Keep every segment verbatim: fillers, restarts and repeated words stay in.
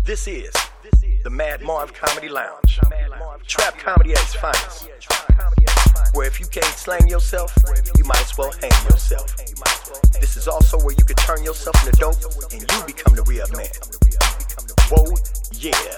This is the Mad Marv Comedy Lounge. Trap comedy at its finest. Where if you can't slang yourself, you might as well hang yourself. This is also where you can turn yourself into dope and you become the real man. Whoa, yeah.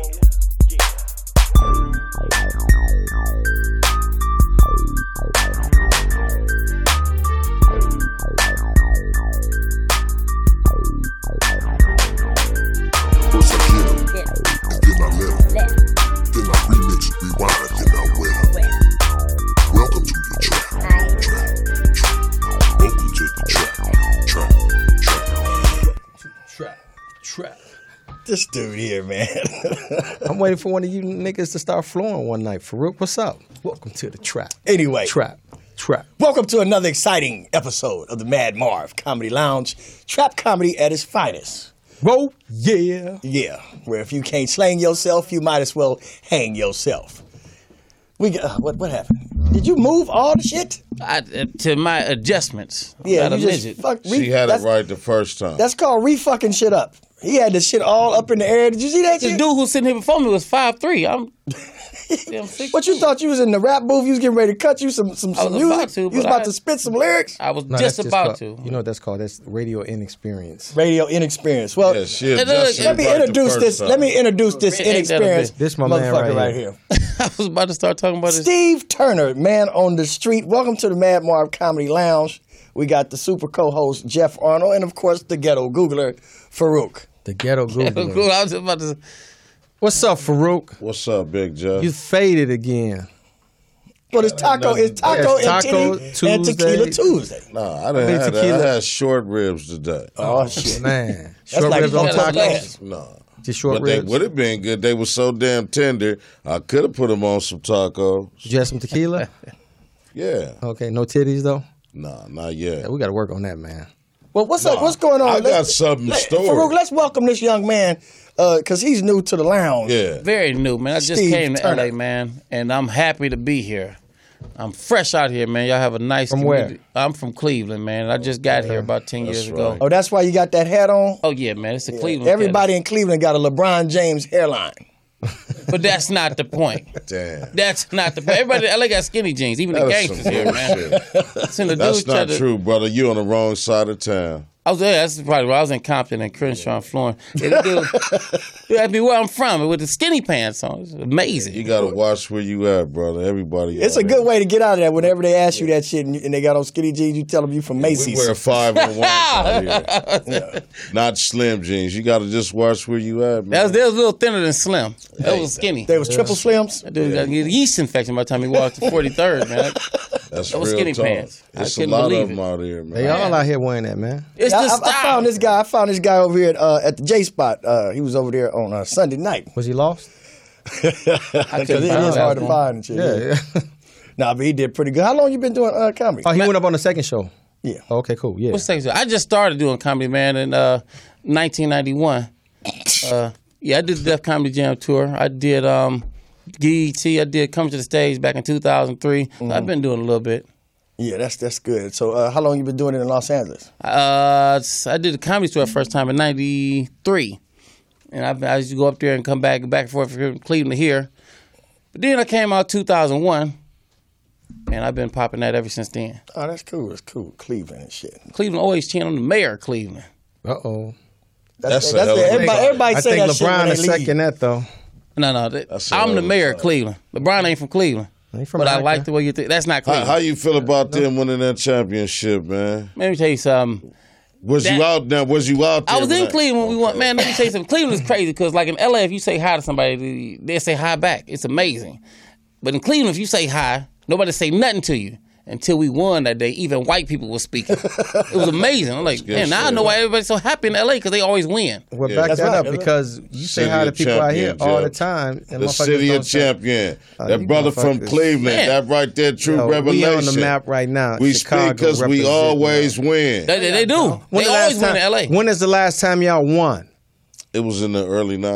First I hit him, yeah. And then I let him. Let. Then I remix it, rewind, then I wet him. Well. Welcome to the trap, trap, trap. Welcome to the trap, trap, trap. Trap, trap. This dude here, man. I'm waiting for one of you niggas to start flowing one night. Farouk, what's up? Welcome to the trap. Anyway. Trap, trap. Welcome to another exciting episode of the Mad Marv Comedy Lounge. Trap comedy at its finest. Whoa, yeah. Yeah, where if you can't slang yourself, you might as well hang yourself. We got, uh, what what happened? Did you move all the shit? I, uh, to my adjustments. Yeah, Got a you just midget. fuck, re- She had it that's- right the first time. That's called re-fucking shit up. He had the shit all up in the air. Did you see that The shit? dude who's sitting here before me was five three. I'm. Damn six. What you thought you was in the rap booth? You was getting ready to cut you some some, I some was music? about to, you was but about I- to spit some lyrics? I was No, just that's about called, to. You know what that's called? That's radio inexperience. Radio inexperience. Well, yeah, she Hey, look, adjusted let let me right the introduce first this. time. Let me introduce this Ain't that a inexperienced bitch? This my man motherfucker right right here. here. I was about to start talking about this. Steve Turner, man on the street. Welcome to the Mad Marv Comedy Lounge. We got the super co-host Jeff Arnold, and of course the ghetto Googler Farouk. The ghetto Googler. I was about to. What's up, Farouk? What's up, Big Jeff? You faded again. Well, it's taco. It's taco, Yes, Taco and, titty, and Tuesday. Tequila Tuesday. nah, I didn't been have that. tequila. I had short ribs today. Oh shit! Man. Short like ribs on fucking tacos? glass. No. Just short But they ribs? would have been good. They were so damn tender. I could have put them on some tacos. Did you have some tequila? Yeah. Okay, no titties, though? Nah, not yet. Yeah, we got to work on that, man. Well, what's up? What's going on? I got Let's- something to let- store. Farouk, let's welcome this young man because he's new to the lounge. Yeah. Very new, man. I just Steve came to Turner. L A, man, and I'm happy to be here. I'm fresh out here, man. Y'all have a nice From community. I'm from Cleveland, man. I just got here about ten That's years ago. right. Oh, that's why you got that hat on. Oh yeah, man. It's a Cleveland. Everybody in Cleveland got a LeBron James hairline. But that's not the point. Damn. That's not the point. Everybody in L A got skinny jeans, even the That is gangsters some here, man. bullshit. Seen the That's dudes try not to- true, brother. You on the wrong side of town. I was there. That's probably where I was in Compton and Crenshaw and Florence. They do. They asked me where I'm from with the skinny pants on. It's amazing. You got to watch where you at, brother. Everybody. It's out a there. good way to get out of that. Whenever they ask you that shit and, you, and they got on skinny jeans, you tell them you from We Macy's. wear five and one out here. Not slim jeans. You got to just watch where you at, man. That was, that was a little thinner than slim. That was skinny. They was triple slims. That dude got a yeast infection by the time he walked to forty-third, man. That's that was real skinny talk. pants. I It's a couldn't lot of believe them it. out here, man. They all out here wearing that, man. It's Yeah, the I, style. I found this guy. I found this guy over here at, uh, at the J Spot. Uh, he was over there on uh, Sunday night. Was he lost? I Because couldn't it find is that hard to one. find and shit. Yeah, yeah. Nah, but he did pretty good. How long you been doing uh, comedy? Oh, he went up on the second show. Yeah. Oh, okay, cool. Yeah. What's that? I just started doing comedy, man, in uh, nineteen ninety-one. Uh, yeah, I did the Def Comedy Jam tour. I did um, G E T. I did Come to the Stage back in two thousand three. Mm-hmm. I've been doing a little bit. Yeah, that's that's good. So uh, how long you been doing it in Los Angeles? Uh, I did the comedy tour first time in ninety-three. And I, I used to go up there and come back, back and forth from Cleveland to here. But then I came out two thousand one, and I've been popping that ever since then. Oh, that's cool. That's cool. Cleveland and shit. Cleveland always cheering on the mayor of Cleveland. Uh-oh. That's a that's hell of the- a- everybody, everybody I say think that shit when LeBron they is leave. second that, though. No, no, that, That's a I'm hell the of a mayor of time. Cleveland. LeBron ain't from Cleveland. He from But I Akron. like the way you think. That's not How, Cleveland. how you feel about them winning that championship, man? Let me tell you something. Was That- you out now? Was you out there? I was when in that- Cleveland when we went. Man, let me tell you something. Cleveland is crazy because, like in L A, if you say hi to somebody, they say hi back. It's amazing. But in Cleveland, if you say hi, nobody say nothing to you. Until we won that day, even white people were speaking. It was amazing. I'm like, good man, now I shit. know why everybody's so happy in L A because they always win. Well, Yeah. back That's that right, up that's right. because you say City hi to of people out here champion, all the Jeff. time. And The motherfuckers city don't of say- champion. Oh, that you brother from motherfuckers. Cleveland. Man. That right there, true Yo, revelation. we on the map right now. We Chicago speak because we represent, always win. They, they, they do. When They the last always win time- in L A. When is the last time y'all won? It was in the early nineties.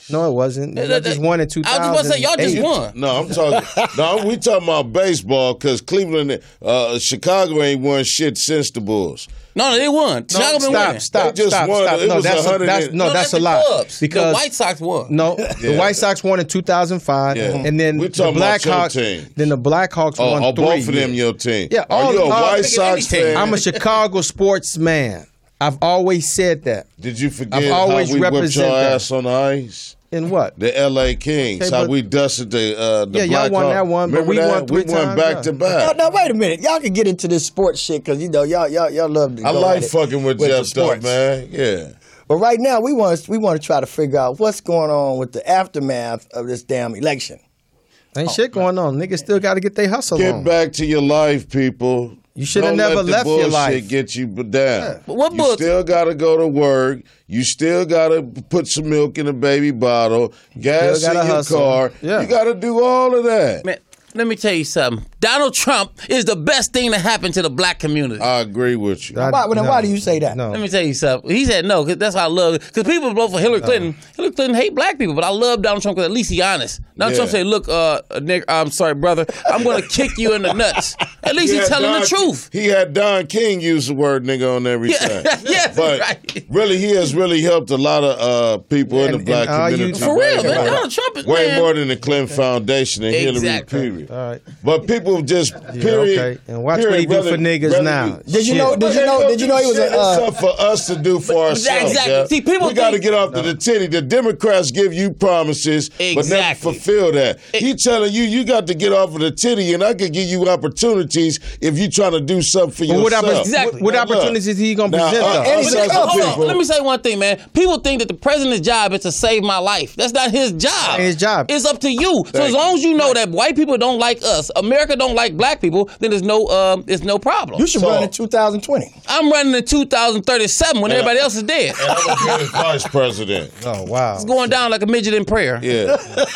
No, it wasn't. Y'all just won in two thousand. I was about to say, y'all just won. No, I'm talking. no, we talking about baseball because Cleveland, uh, Chicago ain't won shit since the Bulls. No, no, they won. No, Chicago been stop, winning. stop, They just stop, won. stop. It No, was that's, one a, hundred that's and- no, No, that's, that's a the lie. Cubs. Because the White Sox won. no, the Yeah. White Sox won in two thousand five, Yeah. and then We the talking about your Blackhawks. team. Then the Blackhawks Oh, won oh three. both of them years. your team. Yeah, all Are you a all- White any Sox team. fan? I'm a Chicago sportsman. I've always said that. Did you forget I've how always we whipped represent your that. ass on the ice? In what? The L A Kings, Okay, how but- we dusted the uh, the Yeah, y'all won Blackhawks. that one, but Remember we that? won three We went times, back yeah. to Now, back. now, wait a minute. Y'all can get into this sports shit because you know y'all y'all y'all love to. I go like at it fucking with, the Jeff stuff, sports. man. Yeah. But right now, we want to we want to try to figure out what's going on with the aftermath of this damn election. Ain't shit going on. Niggas still got to get their hustle Get on. back to your life, people. You shoulda Don't never let the left your bullshit life. Get you down. But what you bull- still got to go to work. You still got to put some milk in a baby bottle. Gas Still in gotta your hustle. car. Yeah. You got to do all of that. Man, let me tell you something. Donald Trump is the best thing that happened to the black community. I agree with you. I- Why, then no. why do you say that? No. Let me tell you something. He said no, because that's how I love it. Because people vote for Hillary Clinton. Hillary Clinton hate black people, but I love Donald Trump because at least he honest. Donald Yeah. Trump said, look, uh, Nick, I'm sorry, brother, I'm going to kick you in the nuts. At least He he's had telling Don- the truth. He had Don King use the word nigga on everything. Yeah. Yes, but right. really, he has really helped a lot of uh, people in And- the black and are you- community. For real, way man. more. Donald Trump is, Way man. more than the Clinton Foundation and Exactly. Hillary, period. All right. But people just, period. okay. And watch what period, he do rather- for niggas rather now. you- Did you know? Did you know? Did you know he was a? It's Uh, stuff for us to do for ourselves. exactly. yeah? See, people we got to think- get off to the titty. The Democrats give you promises, but never Exactly. fulfill that. He telling you you got to get off of the titty, and I could give you opportunities if you trying to do something for But what, yourself. oppor- Exactly. what Now, look, opportunities is he gonna now, present uh, though? And he's us a as a couple. Hold on, people- let me say one thing, man. People think that the president's job is to save my life. That's not his job. Ain't his job. It's up to you. so Thank as long as you know that white people don't like us, America don't like black people, then there's no um, there's no problem. you should So- run in two thousand twenty. I'm running in two thousand thirty-seven when Yeah. everybody else is dead. And I'm gonna be the vice president. Oh wow. It's going down like a midget in prayer. Yeah.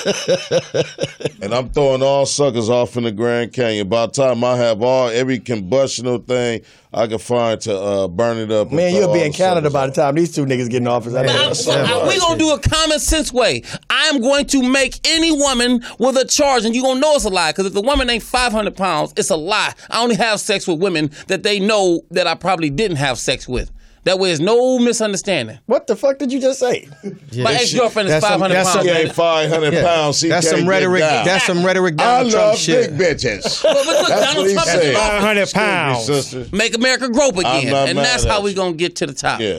And I'm throwing all suckers off in the Grand Canyon. By the time I have all every combustional thing I can find to uh, burn it up. and Man, throw you'll be all in the Canada suckers by the off. time these two niggas get in office. I But know. I'm- that's but all I- right. we gonna do a common sense way. I am going to make any woman with a charge, and you gonna know it's a lie. Because if the woman ain't five hundred pounds, it's a lie. I only have sex with women that they know that I probably didn't have sex with. That way, there's no misunderstanding. What the fuck did you just say? My ex girlfriend is That's some- five hundred that's pounds. He some- ain't five hundred Yeah. pounds. He That's can't some get rhetoric. down. That's some rhetoric I Donald Trump love shit. big bitches. But, but look, That's Donald what he Trump said. is five hundred Excuse me, pounds. sister. make America grow I'm again, not and mad that's at how we you. gonna get to the top. Yeah.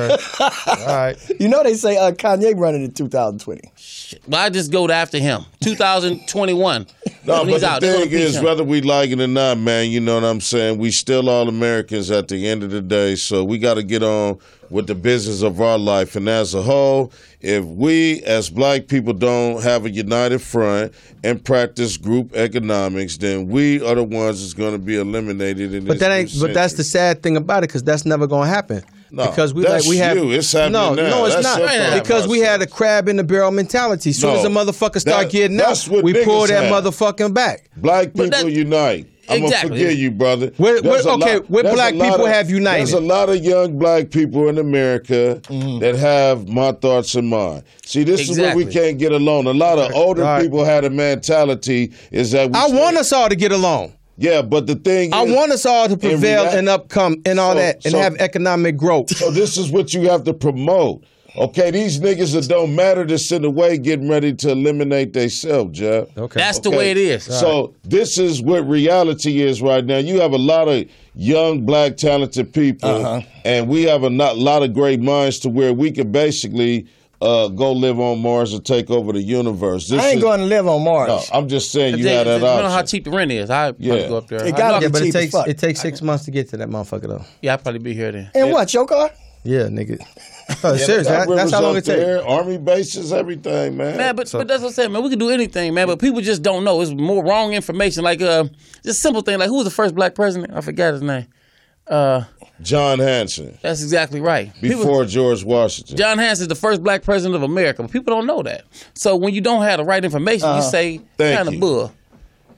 All right. You know they say uh, Kanye running in two thousand twenty. Well, I just go after him. two thousand twenty-one. No, When but he's the out, they're gonna thing impeach is, him. whether we like it or not, man, you know what I'm saying? We still all Americans at the end of the day, so we got to get on with the business of our life. And as a whole, if we as black people don't have a united front and practice group economics, then we are the ones that's going to be eliminated in But this that new ain't. But that's the century. sad thing about it, because that's never gonna happen. No, because we that's like we have. you. It's happening no, now. no, it's That's not. your problem. Because we had a crab in the barrel mentality. As soon No, as a motherfucker start that- getting that's out, what we pull niggas that have. motherfucking back. Black But people that- unite. I'm Exactly. gonna forgive you, brother. Where- There's where- a okay, lot- what there's a black lot people of- have united? There's a lot of young black people in America that have my thoughts in mind. See, this is where we Exactly. can't get along. A lot of older Right. people had a mentality is that we I stay- want us all to get along. Yeah, but the thing I is, want us all to prevail react- and upcome and all So- that and so- have economic growth. So this is what you have to promote. Okay, these niggas that don't matter that's in the way getting ready to eliminate themselves, Jeff. Okay. That's the Okay. way it is. So this is what reality is right now. You have a lot of young, black, talented people, Uh-huh. and we have a not, lot of great minds to where we could basically uh, go live on Mars and take over the universe. This I ain't is, going to live on Mars. No, I'm just saying you They- had that they- you know how option. cheap the rent is. I probably Yeah. go up there. It I gotta know- be Yeah, but it cheap as takes fuck. it takes six months to get to that motherfucker though. yeah, I probably be here then. And what, your car? Yeah, nigga. Oh, Yeah, seriously, they got that, that's rivers how long up it takes. there, Army bases, everything, man. Man, but, but that's what I'm saying, man. We can do anything, man, but people just don't know. It's more wrong information. Like, uh, just simple thing, like, who was the first black president? I forgot his name. Uh, John Hanson, that's exactly right. People- before George Washington. John Hanson is the first black president of America, but people don't know that. So when you don't have the right information, you say Thank kind of you. bull.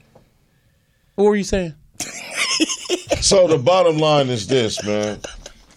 What were you saying? So the bottom line is this, man.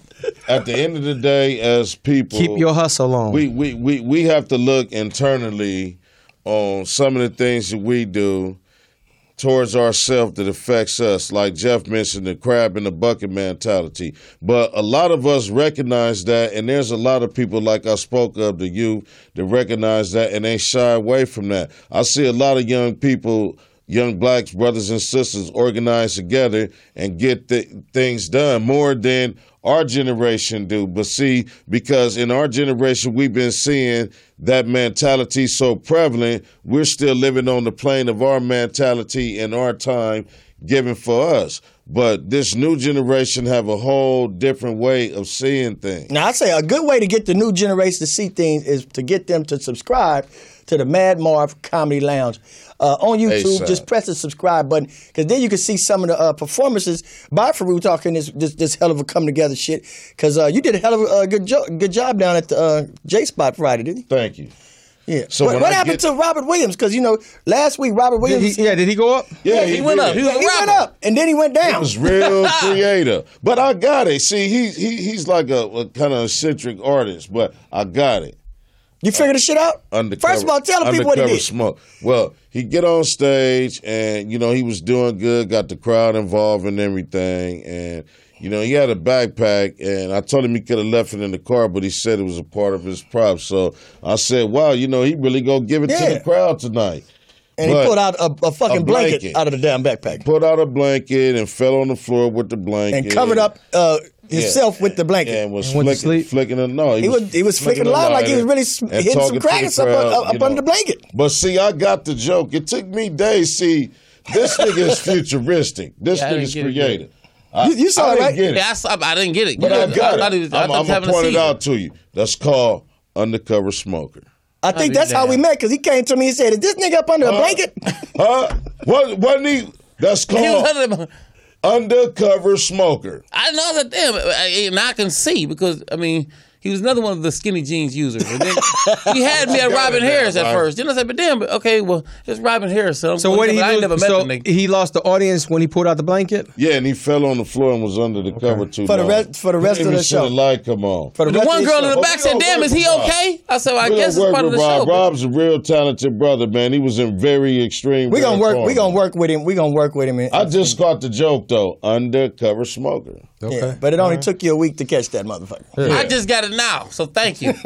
at the end of the day, as people, Keep your hustle on. We, we, we, we have to look internally on some of the things that we do towards ourselves that affects us. Like Jeff mentioned, the crab in the bucket mentality. But a lot of us recognize that, and there's a lot of people, like I spoke of, the youth, that recognize that and they shy away from that. I see a lot of young people, young blacks, brothers and sisters, organize together and get th- things done more than our generation do. But see, because in our generation, we've been seeing that mentality so prevalent, we're still living on the plane of our mentality and our time given for us. But this new generation have a whole different way of seeing things. Now, I say a good way to get the new generation to see things is to get them to subscribe to the Mad Marv Comedy Lounge. Uh, on YouTube, A$AP. just press the subscribe button, because then you can see some of the uh, performances by Farouk talking this, this this hell of a come together shit. Because uh, you did a hell of a uh, good jo- good job down at the uh, J Spot Friday, didn't you? Thank you. Yeah. So what when what I happened get- to Robert Williams? Because you know, last week Robert Did Williams, he, yeah, did he go up? Yeah, he went did. up. He was yeah, a he rapper. went up and then he went down. He was real creative. But I got it. See, he, he he's like a, a kind of eccentric artist, but I got it. You figured the shit out? Undercover, First of all, tell the people what he undercover did. Smoke. Well, he get on stage and, you know, he was doing good, got the crowd involved and everything. And, you know, he had a backpack, and I told him he could have left it in the car, but he said it was a part of his prop. So I said, wow, you know, he really going to give it Yeah. to the crowd tonight. And But he pulled out a, a fucking a blanket. blanket. out of the damn backpack Put out a blanket and fell on the floor with the blanket. and covered up uh, himself Yeah. with the blanket. And was And went to flicking, sleep? flicking a no. He, He was he was flicking a live like he was lighter really s- and hitting some talking to crackers the up, crowd, up, up you know. under the blanket. But see, I got the joke. It took me days. See, this nigga is futuristic. This Yeah, I didn't nigga's get it creative. I, You- you saw I it, didn't right? Get it. Yeah, I, saw, I didn't get it. But You I know, got thought he it. was, I I'm, thought he I'm was gonna having a point it seizure. out to you. That's called Undercover Smoker. I think be that's how we damned. met, because he came to me and said, "Is this nigga up under a Huh? blanket?" Huh? What? Wasn't he? That's He was called under the- Undercover Smoker. I know that damn, and I can see because I mean he was another one of the skinny jeans users. And then he had me at Got Robin it Harris now, at right. first. Then I said, but damn, but okay, well it's Robin Harris. So, I'm So going what to did he I ain't do? never met So the nigga. he lost the audience when he pulled out the blanket? Yeah, and he fell on the floor and was under the cover too For the long. rest- for the rest He of didn't the see show. the light come on. For the, The rest one of the girl in show. the Oh, back we said, don't "Damn, work is he with Rob. okay?" I said, well, "I We guess don't it's work part of with the Rob. show." but- Rob's a real talented brother, man. He was in very extreme. We gonna rare work. We form. gonna work with him. We gonna work with him. And, I just caught the joke though. Undercover Smoker. Okay. yeah, but it only took you a week to catch that motherfucker. I just got it now, so thank you.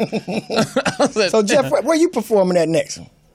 I said, So Jeff, where, where you performing at next?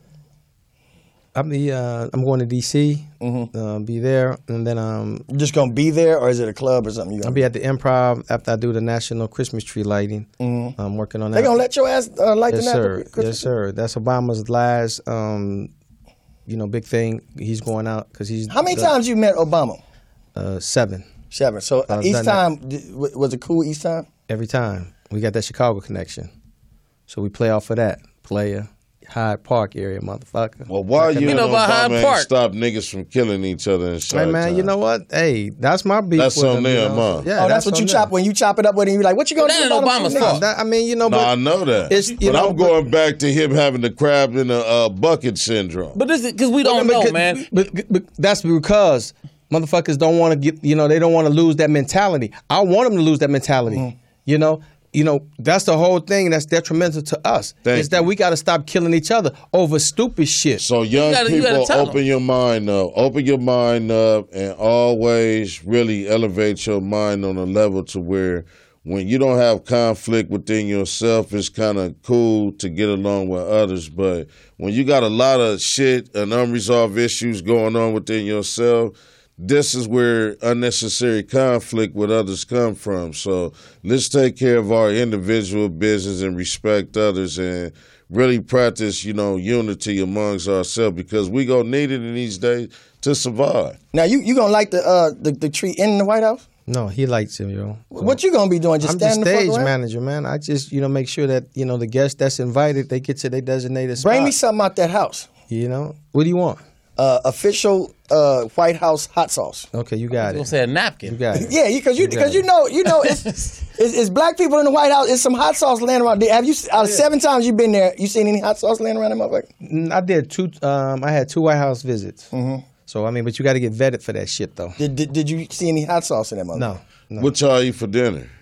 I'm the uh, I'm going to D C. Mm-hmm. Uh, be there, and then um, You just gonna be there, or is it a club or something? You I'll gonna be at the Improv after I do the National Christmas Tree lighting. Mm-hmm. I'm working on that. They gonna let your ass uh, light yes, the sir. Christmas Yes, sir. That's Obama's last, um, you know, big thing. He's going out because he's How many the- times you met Obama? Uh, seven. Seven. So uh, I've each done that. time d- w- was it cool? Each time. Every time we got that Chicago connection, so we play off of that. Player, Hyde Park area, motherfucker. Well, why you, You and know about Hyde Obama ain't Park. stop niggas from killing each other in Hey man, you know what? Hey, that's my beef. That's with on them, them, you know? huh? Yeah, Oh, that's, what on you them. chop when you chop it up with him. You're like, what you gonna That do ain't about Obama's him? fault. That, I mean, you know, No, but I know that. It's, you but know, I'm going back to him having the crab in a uh, bucket syndrome. but this is because we don't know, because- man. But, but that's because motherfuckers don't want to get, you know, they don't want to lose that mentality. I want them to lose that mentality. Mm-hmm. You know, you know, that's the whole thing that's detrimental to us. Thank is that you. we got to stop killing each other over stupid shit. So young gotta- you gotta people, tell open them. your mind up. Open your mind up, and always really elevate your mind on a level to where when you don't have conflict within yourself, it's kind of cool to get along with others. But when you got a lot of shit and unresolved issues going on within yourself, this is where unnecessary conflict with others come from. So let's take care of our individual business and respect others and really practice, you know, unity amongst ourselves because we gonna need it in these days to survive. Now you you gonna light the uh the, the tree in the White House? no, he likes him, yo. What you gonna be doing? Just I'm the standing the stage fuck around? manager, man. I just, you know, make sure that, you know, the guests that's invited, they get to their designated spot. Bring me something out that house. You know? What do you want? Uh, official uh, White House hot sauce. Okay, you I got was gonna it. say a napkin. You got it. Yeah, because you because you know you know it's, it's it's black people in the White House. It's some hot sauce laying around. Have you out of seven times you've been there? You seen any hot sauce laying around that motherfucker? Mm, I did two. Um, I had two White House visits. Mm-hmm. So I mean, but you got to get vetted for that shit, though. Did, did did you see any hot sauce in that motherfucker? No, no. What y'all eat for dinner?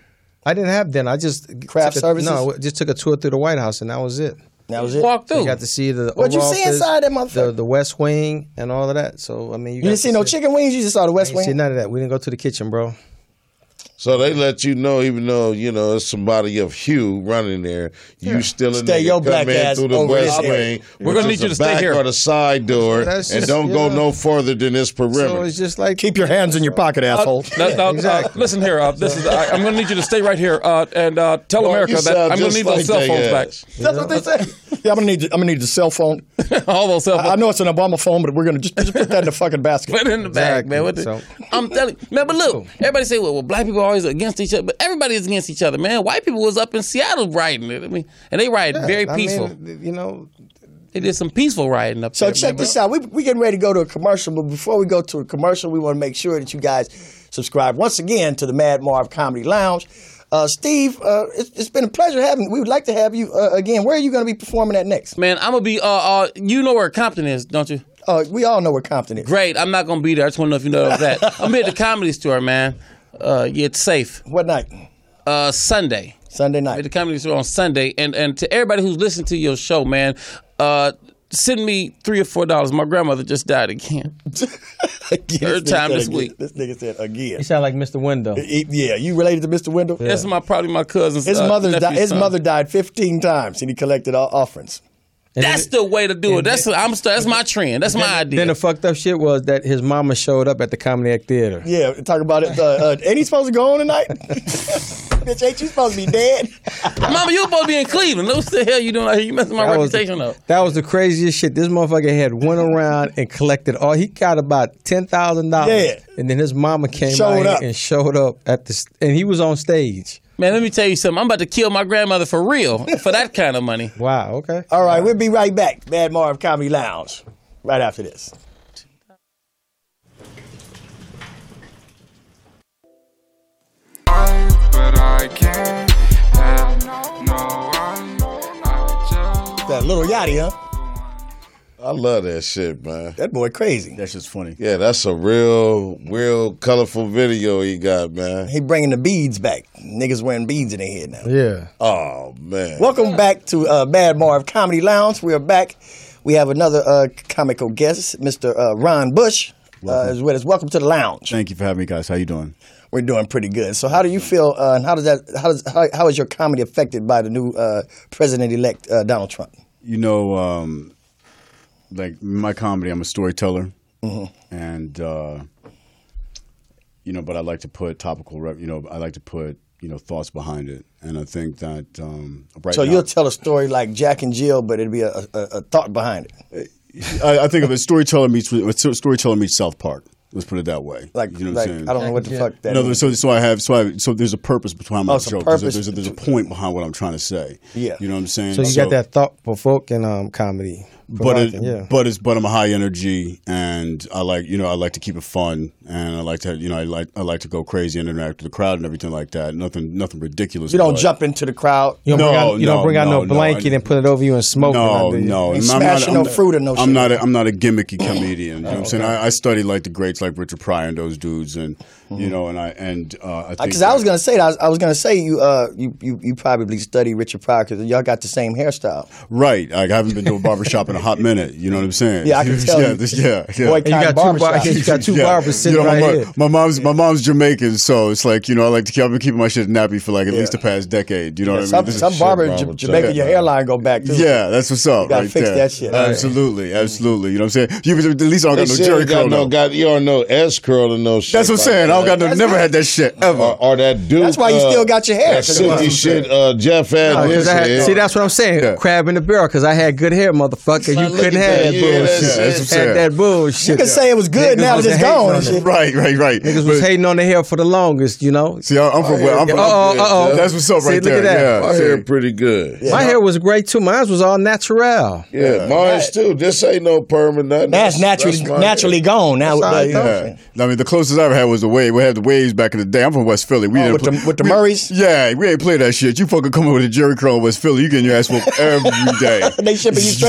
I didn't have dinner. I just Craft took a, services? No, just took a tour through the White House, and that was it. That was it. Walk You through. got to see the What'd you Oval see Office, inside that motherfucker? The, the West Wing and all of that. So I mean, you, You got didn't to see no chicken wings. You just saw the West Didn't see Wing. none of that. We didn't go to the kitchen, bro. So they let you know, even though you know it's somebody of hue running there, you still a Stay nigga your come black in ass through the over west this area. wing. We're which gonna is need you the to stay back here. or the side door, That's and just, don't you go know. no further than this perimeter. So it's just like Keep your hands in your pocket, asshole. No, no, uh, Exactly. listen here. Uh, this is. I, I'm going to need you to stay right here uh, and uh, tell Boy, America you that sound I'm going just to need those like cell they phones back. ass. That's what they say. Yeah, I'm gonna need. I'm gonna need the cell phone. All those cell I phones. know it's an Obama phone, but we're gonna just, just put that in the fucking basket. Put it in the bag, Exactly. man. What the, So- I'm telling you, man. But look, everybody say, well, well, black people are always against each other, but everybody is against each other, man. White people was up in Seattle rioting. I mean, and they rioted very I peaceful. mean, you know, They did some peaceful rioting up So there. check man. this out. We we getting ready to go to a commercial, but before we go to a commercial, we want to make sure that you guys subscribe once again to the Mad Marv Comedy Lounge. Uh, Steve, uh, it's, it's been a pleasure having. We would like to have you uh, again. Where are you going to be performing at next? Man, I'm gonna be. Uh, uh, you know where Compton is, don't you? Uh, we all know where Compton is. Great. I'm not gonna be there. I just want to know if you know that. I'm gonna be at the Comedy Store, man. Uh, yeah, it's safe. What night? Uh, Sunday. Sunday At night. the Comedy Store on Sunday, and and to everybody who's listening to your show, man, uh, send me three or four dollars. My grandmother just died again. Again, Third this nigga time said this again. week. This nigga said again. you sound like Mister Window. He- yeah, you related to Mister Wendell? That's my probably my cousin's. His uh, mother nephew's died. His son. mother died fifteen times, and he collected all offerings. That's the way to do it. That's I'm. That's my trend. That's my idea. Then the fucked up shit was that his mama showed up at the Comedy Act Theater. Yeah, talk about it. Uh, uh, ain't he supposed to go on tonight? Bitch, ain't you supposed to be dead? Mama, you supposed to be in Cleveland. What the hell you doing out here? You messing my That was, reputation up. that was the craziest shit. This motherfucker had went around and collected all. He got about ten thousand dollars. Yeah. And then his mama came Showed out up. and showed up at the, st- and he was on stage. Man, let me tell you something. I'm about to kill my grandmother for real for that kind of money. Wow. Okay. All right, we'll be right back. Mad Marv Comedy Lounge, right after this. But I can't have no one. I just That little Yachty, huh? I love that shit, man. That boy crazy. That's just funny. Yeah, that's a real, real colorful video he got, man. He bringing the beads back. Niggas wearing beads in their head now. Yeah. Oh man. Welcome back to uh, Mad Marv Comedy Lounge. We are back. We have another uh, comical guest, Mister Uh, Ron Bush, uh, is with us. Welcome to the lounge. Thank you for having me, guys. How you doing? We're doing pretty good. So, how do you feel? Uh, and how does that? How does how, how is your comedy affected by the new uh, president-elect uh, Donald Trump? You know, um, like my comedy, I'm a storyteller, and uh, you know, but I like to put topical, rep- you know, I like to put you know thoughts behind it, and I think that um, right So now, you'll tell a story like Jack and Jill, but it'll be a, a, a thought behind it. I, I think of it storyteller meets storyteller meets South Park. Let's put it that way. Like, you know what like I'm saying? I don't know what the Yeah. fuck that No, is. so so I have so I so there's a purpose behind my Oh, it's a joke. There's a, purpose there's, a, there's a to- point behind what I'm trying to say. Yeah. you know what I'm saying. So you got that thought provoking um, comedy. but it, Provoking, yeah. but it's but I'm a high energy, and I like you know I like to keep it fun, and I like to you know I like I like to go crazy and interact with the crowd and everything like that. Nothing nothing ridiculous. You don't but- jump into the crowd. You don't No, bring out, you no, don't bring out no, no, no, blanket I- and put it over you and smoke. No, it, do you? no, Ain't I'm smashing not, no I'm, fruit or no I'm shit. not. A, I'm not a gimmicky comedian. You know what I'm saying? I, I study like the greats, like Richard Pryor and those dudes, and you know, and I and uh, I think Because I that- was gonna say that. I was, I was gonna say you uh you, you, you probably study Richard Pryor because y'all got the same hairstyle. right. Like, I haven't been to a barbershop in a hot minute. You know what I'm saying? Yeah, I can tell yeah, you. This, yeah, yeah. Boy, And you got two bar- barbershop. you got two Yeah. barbers sitting you know, right my, here. my mom's my mom's Jamaican, so it's like you know I like to keep I've been keeping my shit nappy for like at least the past decade. You know what I mean? Some, This is some shit barber wrong in with Jamaica, that. your hairline go back too. Yeah, that's what's up. gotta right fix there. that shit. Absolutely, absolutely. You know what I'm saying? You, at least I don't They got no said Jerry you got curl. no, though. got you don't know S curl and no shit. That's what I'm like saying. I don't got that. no, never had that shit ever. Or, or that dude. That's why you uh, still got your hair, That 'cause it silky wasn't shit. Uh, Jeff had Oh, 'cause his I had- head. see, that's what I'm saying. Yeah. Crab in the barrel, because I had good hair, motherfucker. Man, You look couldn't at have that. that Yeah, bullshit. that's- that's what I'm saying. Had that bullshit. You can say it was good Niggas now was that it's hating gone on and it. shit. Right, right, right. Niggas was But- hating on the hair for the longest, you know. See, I'm from where I'm from. Uh-oh, uh-oh. That's what's up See, right look there. at that. My Yeah. hair pretty good. Yeah, My hair was great too. Mine was all natural. mine's too. This ain't no permanent. That's naturally my naturally hair. gone now. That's how I With thought. the, Yeah. I mean, the closest I ever had was the wave. We had the waves back in the day. I'm from West Philly. We Oh, didn't with the- play- with the we- Murrays? Yeah, we ain't play that shit. You fucking come over with a Jerry curl in West Philly, you getting your ass whooped every day. they shipping you straight off the belt.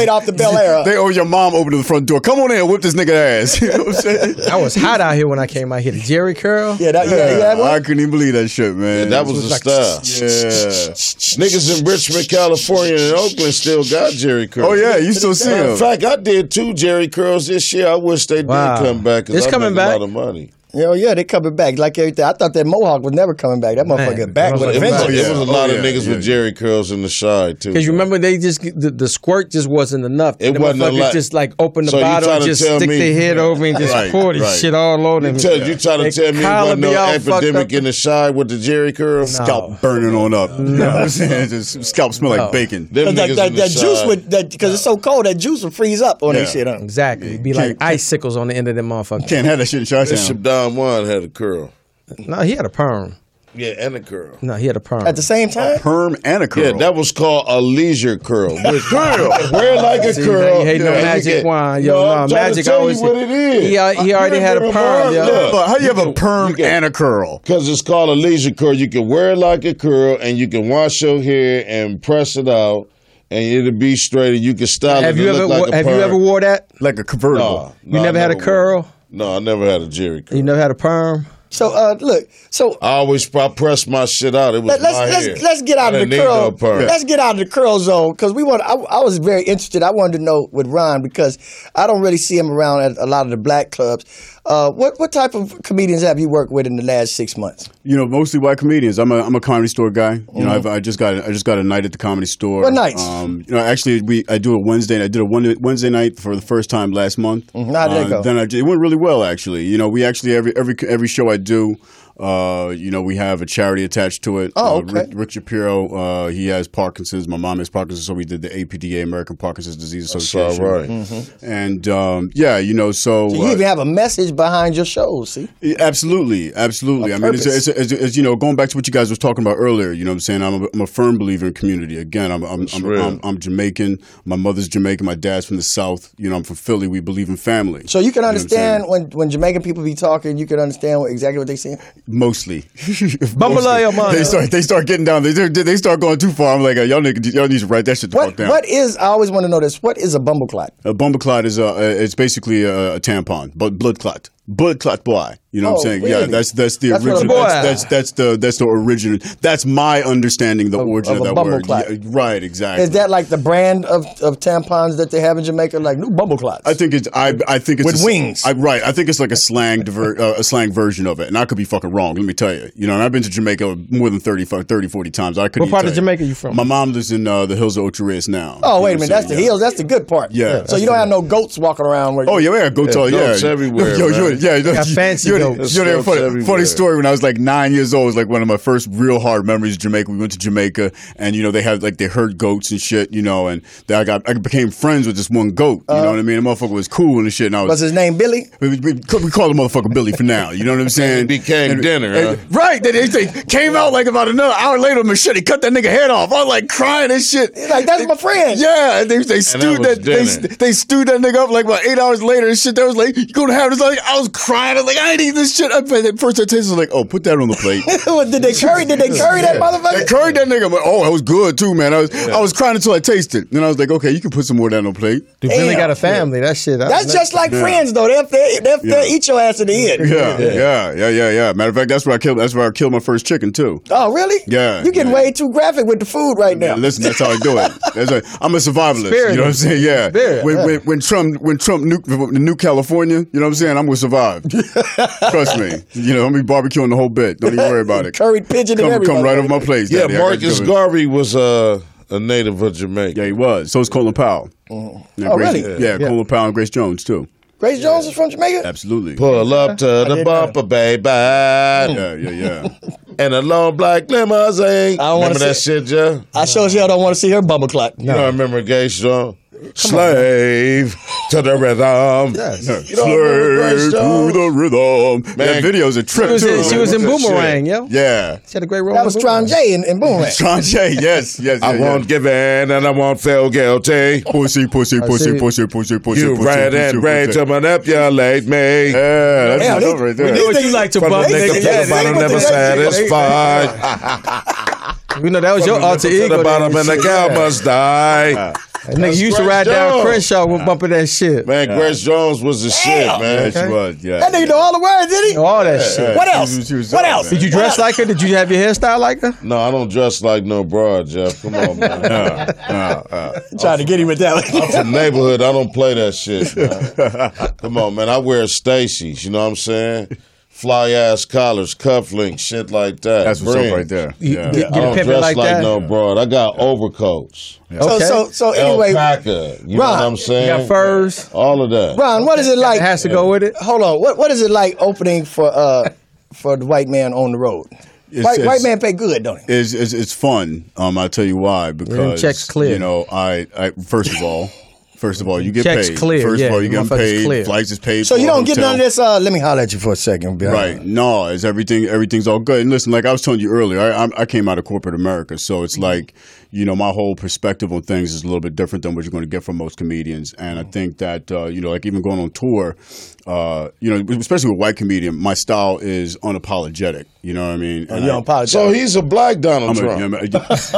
Bel Air. They owe your mom opening the front door. Come on in, whip this nigga ass. You know what I'm saying? I was hot out here when I came out here. The Jerry curl. Yeah, that, yeah, yeah. I couldn't even believe that shit, man. Yeah, that was the like- style. Yeah. Niggas in Richmond, California, and Oakland still got Jerry curls. Oh yeah, you still see Matter him. of fact, I did two Jerry curls this year. I wish they Wow. did come back. 'Cause It's I coming make back. a lot of money. Yeah, yeah, they coming back like everything. I thought that Mohawk was never coming back. That motherfucker Man, back that with a motherfucker vengeance. back. It was a Oh, lot yeah, of niggas yeah, with Jerry curls in the shy too. Because you remember they just the, the squirt just wasn't enough. It the wasn't a motherfuckers lot. just like open the So you bottle and trying to just tell stick me- their head over and just Right, pour this right. shit all over them. You, tell, you trying to They tell me collar wasn't no be all fucked epidemic up. in the shy with the Jerry curls? No. Scalp burning on up. You know what I'm saying? Just scalp smell like No. bacon. Them That, niggas that, in the that juice shy. would that because it's so cold. That juice would freeze up on Yeah. that shit. Huh? Exactly. It'd be like Can't- icicles on the end of them motherfuckers. Can't have that shit in Bishop Chi-Town. Don Juan had a curl. No, he had a perm. Yeah, and a curl. No, he had a perm. At the same time. Perm and a curl. Yeah, that was called a leisure curl. With curl. Wear like a See, curl. now you hating on Yeah, Magic you get- Juan. Yo, no, no, I'm trying Magic to tell always- you what it is. He, uh, he You already ain't had a never perm, perm, yo. look. But how you have a can- perm you can- and a curl? Because it's called a leisure curl. You can wear it like a curl, and you can wash your hair and press it out, and it'll be straight, and you can style Have it you to ever look like wo- a have you perm. ever wore that? Like a convertible. No, You no, never I had a curl? wore- No, I never had a Jerry curl. You never had a perm? So uh, look. So I always I pressed my shit out. It was Let, let's my let's hair. let's get out I of the didn't need curl. no perm. Let's get out of the curl zone because we want. I, I was very interested. I wanted to know with Ron because I don't really see him around at a lot of the black clubs. Uh, what what type of comedians have you worked with in the last six months? You know, mostly white comedians. I'm a I'm a comedy store guy. You know, I've, I just got I just got a night at the comedy store. What nights? Um, you know, actually, we I do a Wednesday. I did a one, Wednesday night for the first time last month. Mhm. How did it go? Then I, it went really well, actually. You know, we actually every every every show I do. Uh, you know, we have a charity attached to it. Oh, Uh, okay. Rick, Rick Shapiro, uh, he has Parkinson's. My mom has Parkinson's, so we did the A P D A, American Parkinson's Disease That's Association. all right. And um, yeah, you know, so, So you uh, even have a message behind your shows. See, yeah, Absolutely, absolutely. A I mean, it's, purpose. it's, it's, it's you know, going back to what you guys was talking about earlier. You know, what I'm saying I'm a, I'm a firm believer in community. Again, I'm I'm I'm, real. I'm I'm Jamaican. My mother's Jamaican. My dad's from the South. You know, I'm from Philly. We believe in family. so you can know what I'm understand saying? when when Jamaican people be talking. You can understand what, exactly what they saying. Mostly. Bambalaya, man. They start they start getting down. They they start going too far. I'm like, y'all niggas, y'all need to write that shit the fuck What down. what is? I always want to know this. What is a bumble clot? A bomber clot is a, it's basically a, a tampon, but blood clot. Blood clot boy. You know Oh, what I'm saying? really? Yeah, that's that's the That's what a original. boy- That's, that's that's the that's the original. That's my understanding. The Of- origin of of, a that bumble word. clot. Yeah, right? Exactly. Is that like the brand of, of tampons that they have in Jamaica, like new bumble clots? I think it's I I think it's With a, wings. I, right. I think it's like a slang diver, uh, a slang version of it, and I could be fucking wrong. Let me tell you. You know, and I've been to Jamaica more than thirty, thirty forty times. I couldn't What part even of tell Jamaica you from? My mom lives in uh, the hills of Ocho Rios now. Oh, You wait a know minute. what I'm That's the saying? hills. That's the good part. Yeah. So you don't have no goats walking around where Oh yeah, yeah, go tell yeah. goats everywhere, Yo, yo, man. yeah, yo, Got you- fancy you know, goats. you know, Goats funny, everywhere. funny story. When I was like nine years old, it was like one of my first real hard memories of Jamaica. We went to Jamaica, and you know they had like they herd goats and shit. You know, and then I got I became friends with this one goat. You know what I mean? The motherfucker was cool and shit. And I was, Was his name Billy? we, we, we call the motherfucker Billy for now. You know what I'm saying? It became And- dinner, and- huh? Right. They, they, they came out like about another hour later. Machete cut that nigga head off. I was like crying and shit. He's like, that's my friend. Yeah, and they they stewed was that, they, dinner. they stewed that nigga up like about eight hours later and shit. They was like, you gonna have this? Like, I was crying. I was like, I ain't eating this shit. I, at first I tasted like, oh, put that on the plate. did they curry? Did they curry that They motherfucker? curried that nigga. But, oh, it was good too, man. I was I was crying until I tasted. Then I was like, okay, you can put some more of that on the plate. You really Damn. got a family. That shit. I- That's just like friends, though. They'll, they'll, they'll, Yeah. they'll eat your ass in the end. Yeah, yeah, yeah, yeah, yeah. Matter of fact, that's where I killed. That's where I killed my first chicken too. Oh, really? Yeah, You getting yeah. way too graphic with the food right now. Yeah, listen, that's how I do it. That's a, I'm a survivalist. Spirit. You know what I'm saying? Yeah. Spirit, When, yeah. when, when Trump when Trump nuked New California, you know what I'm saying? I'm gonna survive. Trust me. You know, I'm gonna be barbecuing the whole bit. Don't even worry about it. Curried pigeon Come, and everything. come right over my place. Yeah, Daddy. I got Marcus you covered. Garvey was uh, a native of Jamaica. Yeah, he was. So is Colin Powell. Yeah, Oh, Grace- really? Yeah, Colin Powell and Grace Jones too. Grace Jones is from Jamaica? Absolutely. Pull up to the didn't bumper, baby. Yeah, yeah, yeah. And a long black limousine. I don't wanna Remember that see- shit, Joe? I sure as hell don't want to see her bumble clot. You don't remember Gay Strong? Slave to the rhythm. Yes. You don't remember Grace Slave to Jones? the rhythm. Man, that video's a trip She was too. in, she man. was in What's that Boomerang, shit? yo. Yeah. She had a great role. That in was Boomerang. Tron J in, in Boomerang. Tranche, yes, yes. I yeah, won't yeah. give in and I won't feel guilty. Pussy, pussy, I pussy, see. pussy, pussy, pussy, You pussy, ran pussy, and ran pussy. to manipulate me. Yeah, that's Damn, my they- love right there. We knew you like to From the bump. nigga nigga. to Yeah, the bottom, they- never they- satisfied. We know that was your alter To ego. the bottom there and the shit. cow Yeah. must die. That nigga used to Grace ride down Jones. Crenshaw with bumping that shit. Man, Grace Jones was the shit, man. Yeah, she was. Yeah. That nigga know all the words, did he? Know all that shit. What She else? was- she was What dope, else? man. Did you dress like her? Did you have your hairstyle like her? No, I don't dress like no broad, Jeff. Come on, man. Uh, uh, uh. Trying to get him with that one. I'm from neighborhood. I don't play that shit, man. Come on, man. I wear Stacy's. You know what I'm saying? Fly ass collars, cufflinks, shit like that. That's what's Bring. up right there. You- Yeah. you- I don't pimping dress like like, that? no broad. I got overcoats. So, Okay. so, so anyway, Alpaca. You know Ron, what I'm saying? You got furs. All of that. Ron, what is it like? It has to go with it. Hold on. What what is it like opening for uh for the white man on the road? It's- white it's- white man pay good, don't he? It's, it's it's fun. Um, I'll tell you why. Because checks clear. you know, I, I first of all, first of all, you get Checks paid. clear, First yeah, of all, you the get motherfucker's paid. clear. Flights is paid. So for, you don't get hotel. none of this. Uh, let me holler at you for a second. Be Right. honest. No, it's everything. Everything's all good. And listen, like I was telling you earlier, I, I, I came out of corporate America, so it's like, you know, my whole perspective on things is a little bit different than what you're going to get from most comedians. And I think that, uh, you know, like even going on tour, uh, you know, especially with white comedian, my style is unapologetic. You know what I mean? Oh, And you I- don't apologize. So he's a black Donald I'm a, Trump. yeah, man,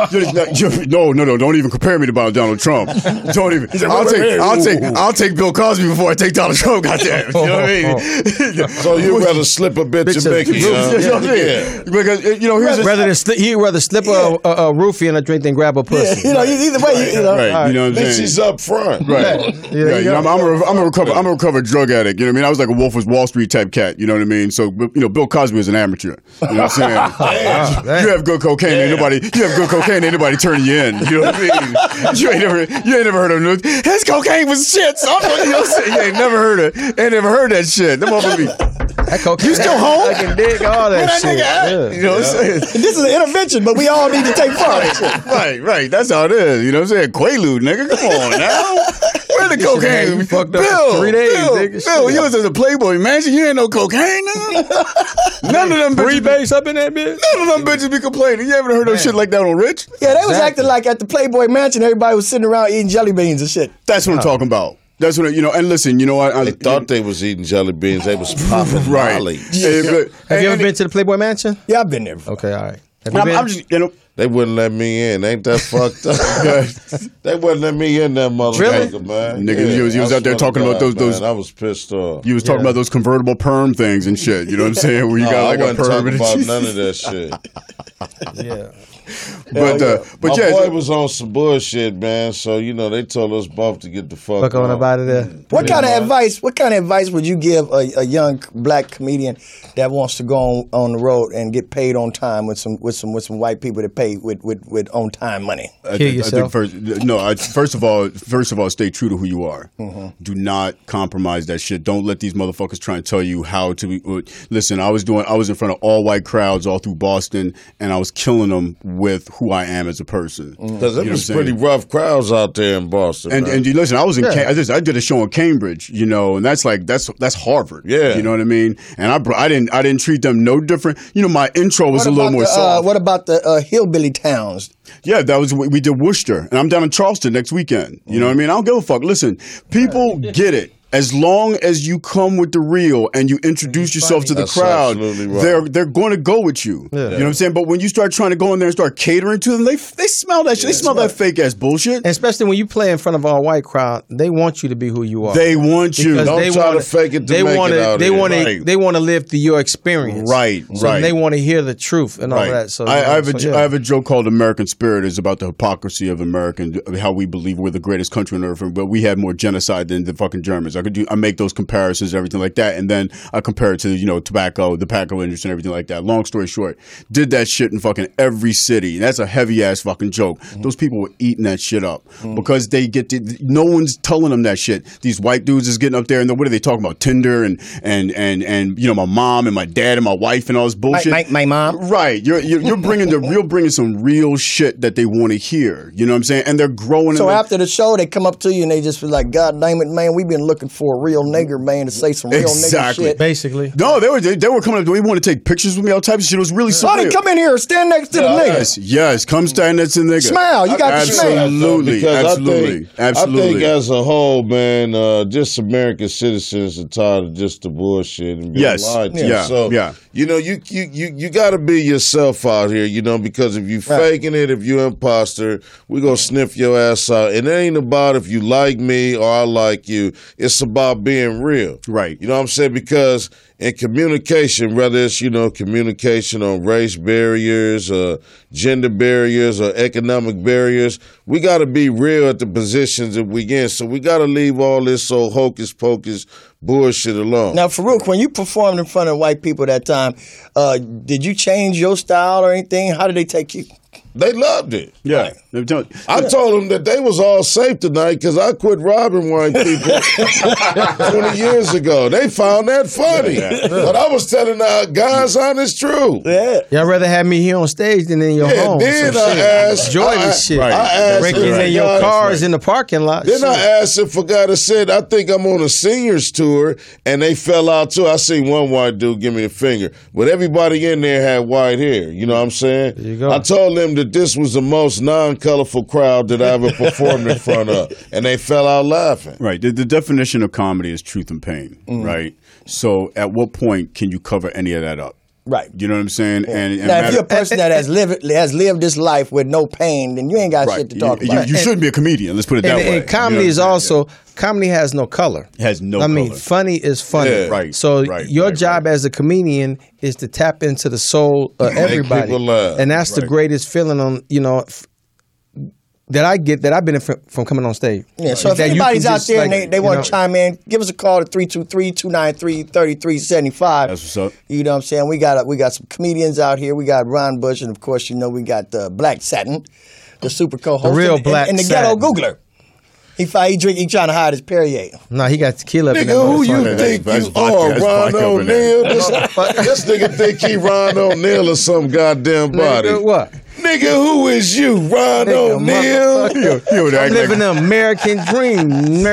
you- you- no, no, no! Don't even compare me to Donald Trump. Don't even. I'll take, I'll take, I'll take Bill Cosby before I take Donald Trump. Goddamn, you know what I mean? So you'd rather slip a bitch Bitch a a- Mickey, You huh? know what I mean? Because uh, you know, here's the- Rather than sli- he'd rather slip a, a, a roofie in a drink than grab a Yeah, pussy. you know, either way, you, you know. right. You know what I'm Bitch, saying? he's up front. Right. Yeah, Yeah, you you know, I'm, go. I'm, a, I'm a recovered I'm a recovered drug addict. You know what I mean? I was like a Wolf of Wall Street type cat. You know what I mean? So you know, Bill Cosby was an amateur. You know what I'm saying? You have good cocaine, ain't nobody. You have good cocaine, ain't nobody turning you in. You know what I mean? You ain't never you ain't never heard of it. His cocaine was shit. So I'm, you know what I'm saying? You ain't never heard it. Ain't never heard that shit. Them motherfuckers be, That cocaine. You still home? I can dig all that, that shit. nigga at? Yeah. You know what I'm saying? This is an intervention, but we all need to take part in it. Right, right. That's how it is. You know what I'm saying? Quaalude, nigga. Come on now. Where the You should've had cocaine? you fucked up Bill, for three days, Bill, nigga. Bill, Shit. you was in a Playboy Mansion. You ain't no cocaine, nigga. None of them Three bitches. base up in that bitch. None of them bitches be complaining. You haven't heard no shit like that on Rich? Yeah, they was Exactly. acting like at the Playboy Mansion, everybody was sitting around eating jelly beans and shit. That's what I'm talking about. That's what, you know, and listen, you know what? I, They thought they was eating jelly beans. They was popping right. Molly. Yeah, but- Have you and- ever been to the Playboy Mansion? Yeah, I've been there before. Okay, all right. Have you I'm, been? I'm just, you know, They wouldn't let me in. Ain't that fucked up? They wouldn't let me in that motherfucker, Really? man. Nigga, you was- you was I out there swear to talking about God, those- man, those- I was pissed off. you was talking Yeah. about those convertible perm things and shit. You know what I'm saying? Where you No, got I like a wasn't perm. talking and about shit. none of that shit. yeah. But, uh, but My yeah. boy was on some bullshit, man. So you know they told us both to get the fuck, Fuck on out. about it there. What Yeah, kind of man. advice? What kind of advice would you give a, a young black comedian that wants to go on, on the road and get paid on time with some with some with some white people that pay with with, with on time money? I Kill think, I yourself. think first, no. I, first of all, first of all, stay true to who you are. Mm-hmm. Do not compromise that shit. Don't let these motherfuckers try and tell you how to. Be, uh, listen, I was doing. I was in front of all white crowds all through Boston, and I was killing them with who I am as a person. Because You it know was what I'm pretty saying? rough crowds out there in Boston. And man. and you listen, I was in. Yeah. Cam- I, just, I did a show in Cambridge, you know, and that's like that's that's Harvard. Yeah. you know what I mean. And I br- I didn't I didn't treat them no different. You know, my intro was What a little about more the, uh, soft. what about the uh, hillbilly towns? Yeah, that was we did Worcester, and I'm down in Charleston next weekend. You know what I mean? I don't give a fuck. Listen, people get it. As long as you come with the real and you introduce yourself to the That's crowd, absolutely right. they're they're going to go with you. You know what I'm saying? But when you start trying to go in there and start catering to them, they they smell that shit. They smell that fake ass bullshit. And especially when you play in front of all white crowd, they want you to be who you are. They want you. Because Don't they try wanna, to fake it to they make wanna, it out They here. want to. Right. They want to live through your experience. Right, So right. they want to hear the truth and all Right. that. So I, I have a so, yeah. I have a joke called American Spirit. It's about the hypocrisy of American, how we believe we're the greatest country on earth, but we have more genocide than the fucking Germans. I could do I make those comparisons, everything like that, and then I compare it to you know tobacco, the tobacco industry, and everything like that. Long story short, did that shit in fucking every city. That's a heavy ass fucking joke. Mm-hmm. Those people were eating that shit up because they get to, no one's telling them that shit. These white dudes is getting up there and what are they talking about? Tinder and and and and you know my mom and my dad and my wife and all this My, bullshit. my, my mom. Right, you're you're, you're bringing the real, bringing some real shit that they want to hear. You know what I'm saying? And they're growing. So in the- after the show, they come up to you and they just feel like, God damn it, man, we've been looking looking for a real nigger man to say some real Exactly. nigger shit. Basically. No, they were they, they were coming up. They want to take pictures with me, all types of shit. It was really Why surreal. they come in here and stand next to the nigga? Yes, yes. Come stand next to the nigga. Smile. You got the smile. Absolutely, Because absolutely, I think, absolutely. I think as a whole, man, uh, just American citizens are tired of just the bullshit and being Yes. lied to. Yeah. So, Yeah. you know, you you you, you got to be yourself out here, you know, because if you faking it, if you imposter, we gonna sniff your ass out. And it ain't about if you like me or I like you. It's about being real. Right. You know what I'm saying? Because in communication, whether it's, you know, communication on race barriers, uh, gender barriers, or economic barriers, we got to be real at the positions that we in. So we got to leave all this so hocus pocus bullshit alone. Now, Farouk, when you performed in front of white people that time, uh, did you change your style or anything? How did they take you? They loved it. Yeah. I told them that they was all safe tonight because I quit robbing white people twenty years ago. They found that funny. But I was telling our guys honest truth. Yeah. Y'all rather have me here on stage than in your Yeah, home. then So I shit. asked- Enjoy I- this shit. right. I asked Breaking them, in your right. cars That's right. in the parking lot. Then Shit. I asked if a guy that said, I think I'm on a seniors tour, and they fell out too. I seen one white dude give me the finger, but everybody in there had white hair. You know what I'm saying? There you go. I told them that this was the most non-colorful crowd that I ever performed in front of, and they fell out laughing. Right. The, the definition of comedy is truth and pain, Mm-hmm. right? So at what point can you cover any of that up? Right. You know what I'm saying? And, and Now, if matter- you're a person that has lived has lived this life with no pain, then you ain't got right. shit to talk you, about. You, you shouldn't be a comedian. Let's put it that and, way. and comedy You know is what I'm saying? also comedy has no color. It has no I mean, color. funny is funny. Yeah. Right, So right, your right, job right. as a comedian is to tap into the soul of everybody, people laugh. and that's the Right. greatest feeling on you know. F- that I get that I've been from, from coming on stage. Yeah, so Is if that you anybody's can out just, there like, and they, they you want know- to chime in, give us a call at three two three, two nine three, three three seven five. That's what's up. You know what I'm saying? We got we got some comedians out here. We got Ron Bush, and of course, you know, we got uh, Black Satin, the super co-host. The real and, Black and, and the Satin. ghetto Googler. He fi- he drink. He trying to hide his Perrier. No, he got tequila. up in that Nigga, who you motherfucker. think That's you vodka- are, that's Ron vodka over O'Neal? there. This, this nigga think he Ron O'Neal or some goddamn body. Nigga, what? Nigga, who is you, Ron Nigga, O'Neal? motherfucker. He would I'm act living like- the American dream,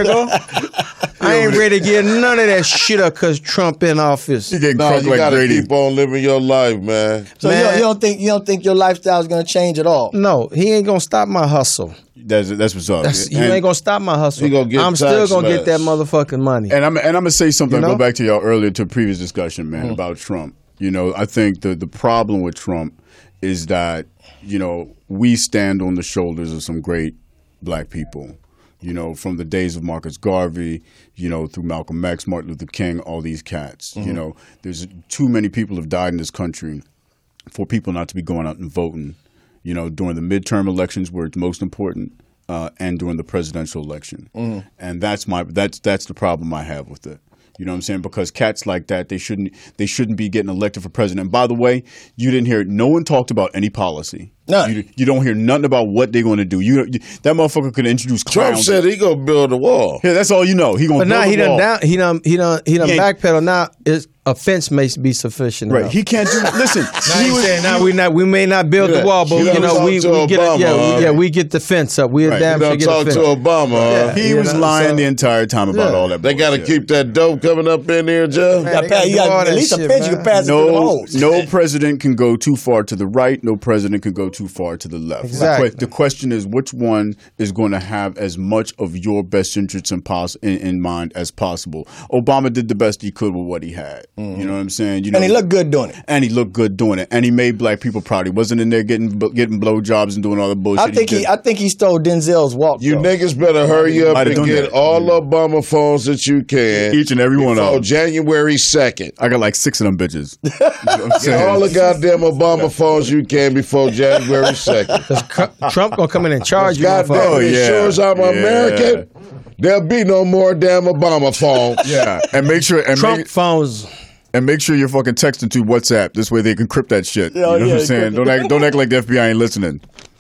nigga. I ain't ready to get none of that shit up because Trump in office. He getting No, crunk you like gotta Grady. keep on living your life, man. So you Man. don't, you don't think you don't think your lifestyle is going to change at all? No, he ain't gonna stop my hustle. That's that's what's up. That's, you And- ain't gonna stop my hustle. He gonna get I'm still tax gonna get that less. motherfucking money. And I'm and I'm gonna say something. You know? Go back to y'all earlier to a previous discussion, man, about Trump. You know, I think the the problem with Trump is that you know we stand on the shoulders of some great black people. You know, from the days of Marcus Garvey, you know, through Malcolm X, Martin Luther King, all these cats. You know, there's too many people have died in this country for people not to be going out and voting. You know, during the midterm elections where it's most important, uh, and during the presidential election, and that's my that's that's the problem I have with it. You know what I'm saying? Because cats like that, they shouldn't they shouldn't be getting elected for president. And by the way, you didn't hear no one talked about any policy. None. You, you don't hear nothing about what they're going to do. You, you that motherfucker could introduce Trump clowns. said he gonna build a wall. Yeah, that's all you know. He gonna But now build he a done wall. down. He done. He done. He done He ain't- backpedal. Now is a fence may be sufficient. Right. enough. He can't do. Listen. Now he he's was- saying now we not we may not build Yeah. the wall, but You you done know we, talked to we get Obama, it, yeah huh? we, yeah we get the fence up. We Right. damn He sure done get a talked fence. to Obama. huh? Yeah. He You was know, lying so- the entire time about Yeah. all that. They gotta bullshit. keep that dope coming up in here, Jeff. Man, You they got gotta you do all got that at least a shit, pinch you man. can pass it to the No, hoes. no president can go too far to the right. No president can go too far to the left. Exactly. The, que- the question is, which one is going to have as much of your best interests in, pos- in, in mind as possible? Obama did the best he could with what he had. You know what I'm saying? You know, And he looked good doing it. and he looked good doing it, and he made black people proud. He wasn't in there getting getting blowjobs and doing all the bullshit. I think he did. I think he stole Denzel's walk. You though. niggas better hurry up Might have and done get that. all Obama phones that you can. Each and every one of before them. January second. I got like six of them bitches. You know what I'm Get saying? all the goddamn Obama phones you can before January second. Trump gonna come in and charge you. Goddamn, motherfucker. Oh, it yeah. sure as I'm Yeah. American, there'll be no more damn Obama phones. Yeah, and make sure and Trump make, phones. and make sure you're fucking texting to WhatsApp. This way they can crypt that shit. Yeah, you know what yeah, I'm saying? Don't act, don't act like the F B I ain't listening.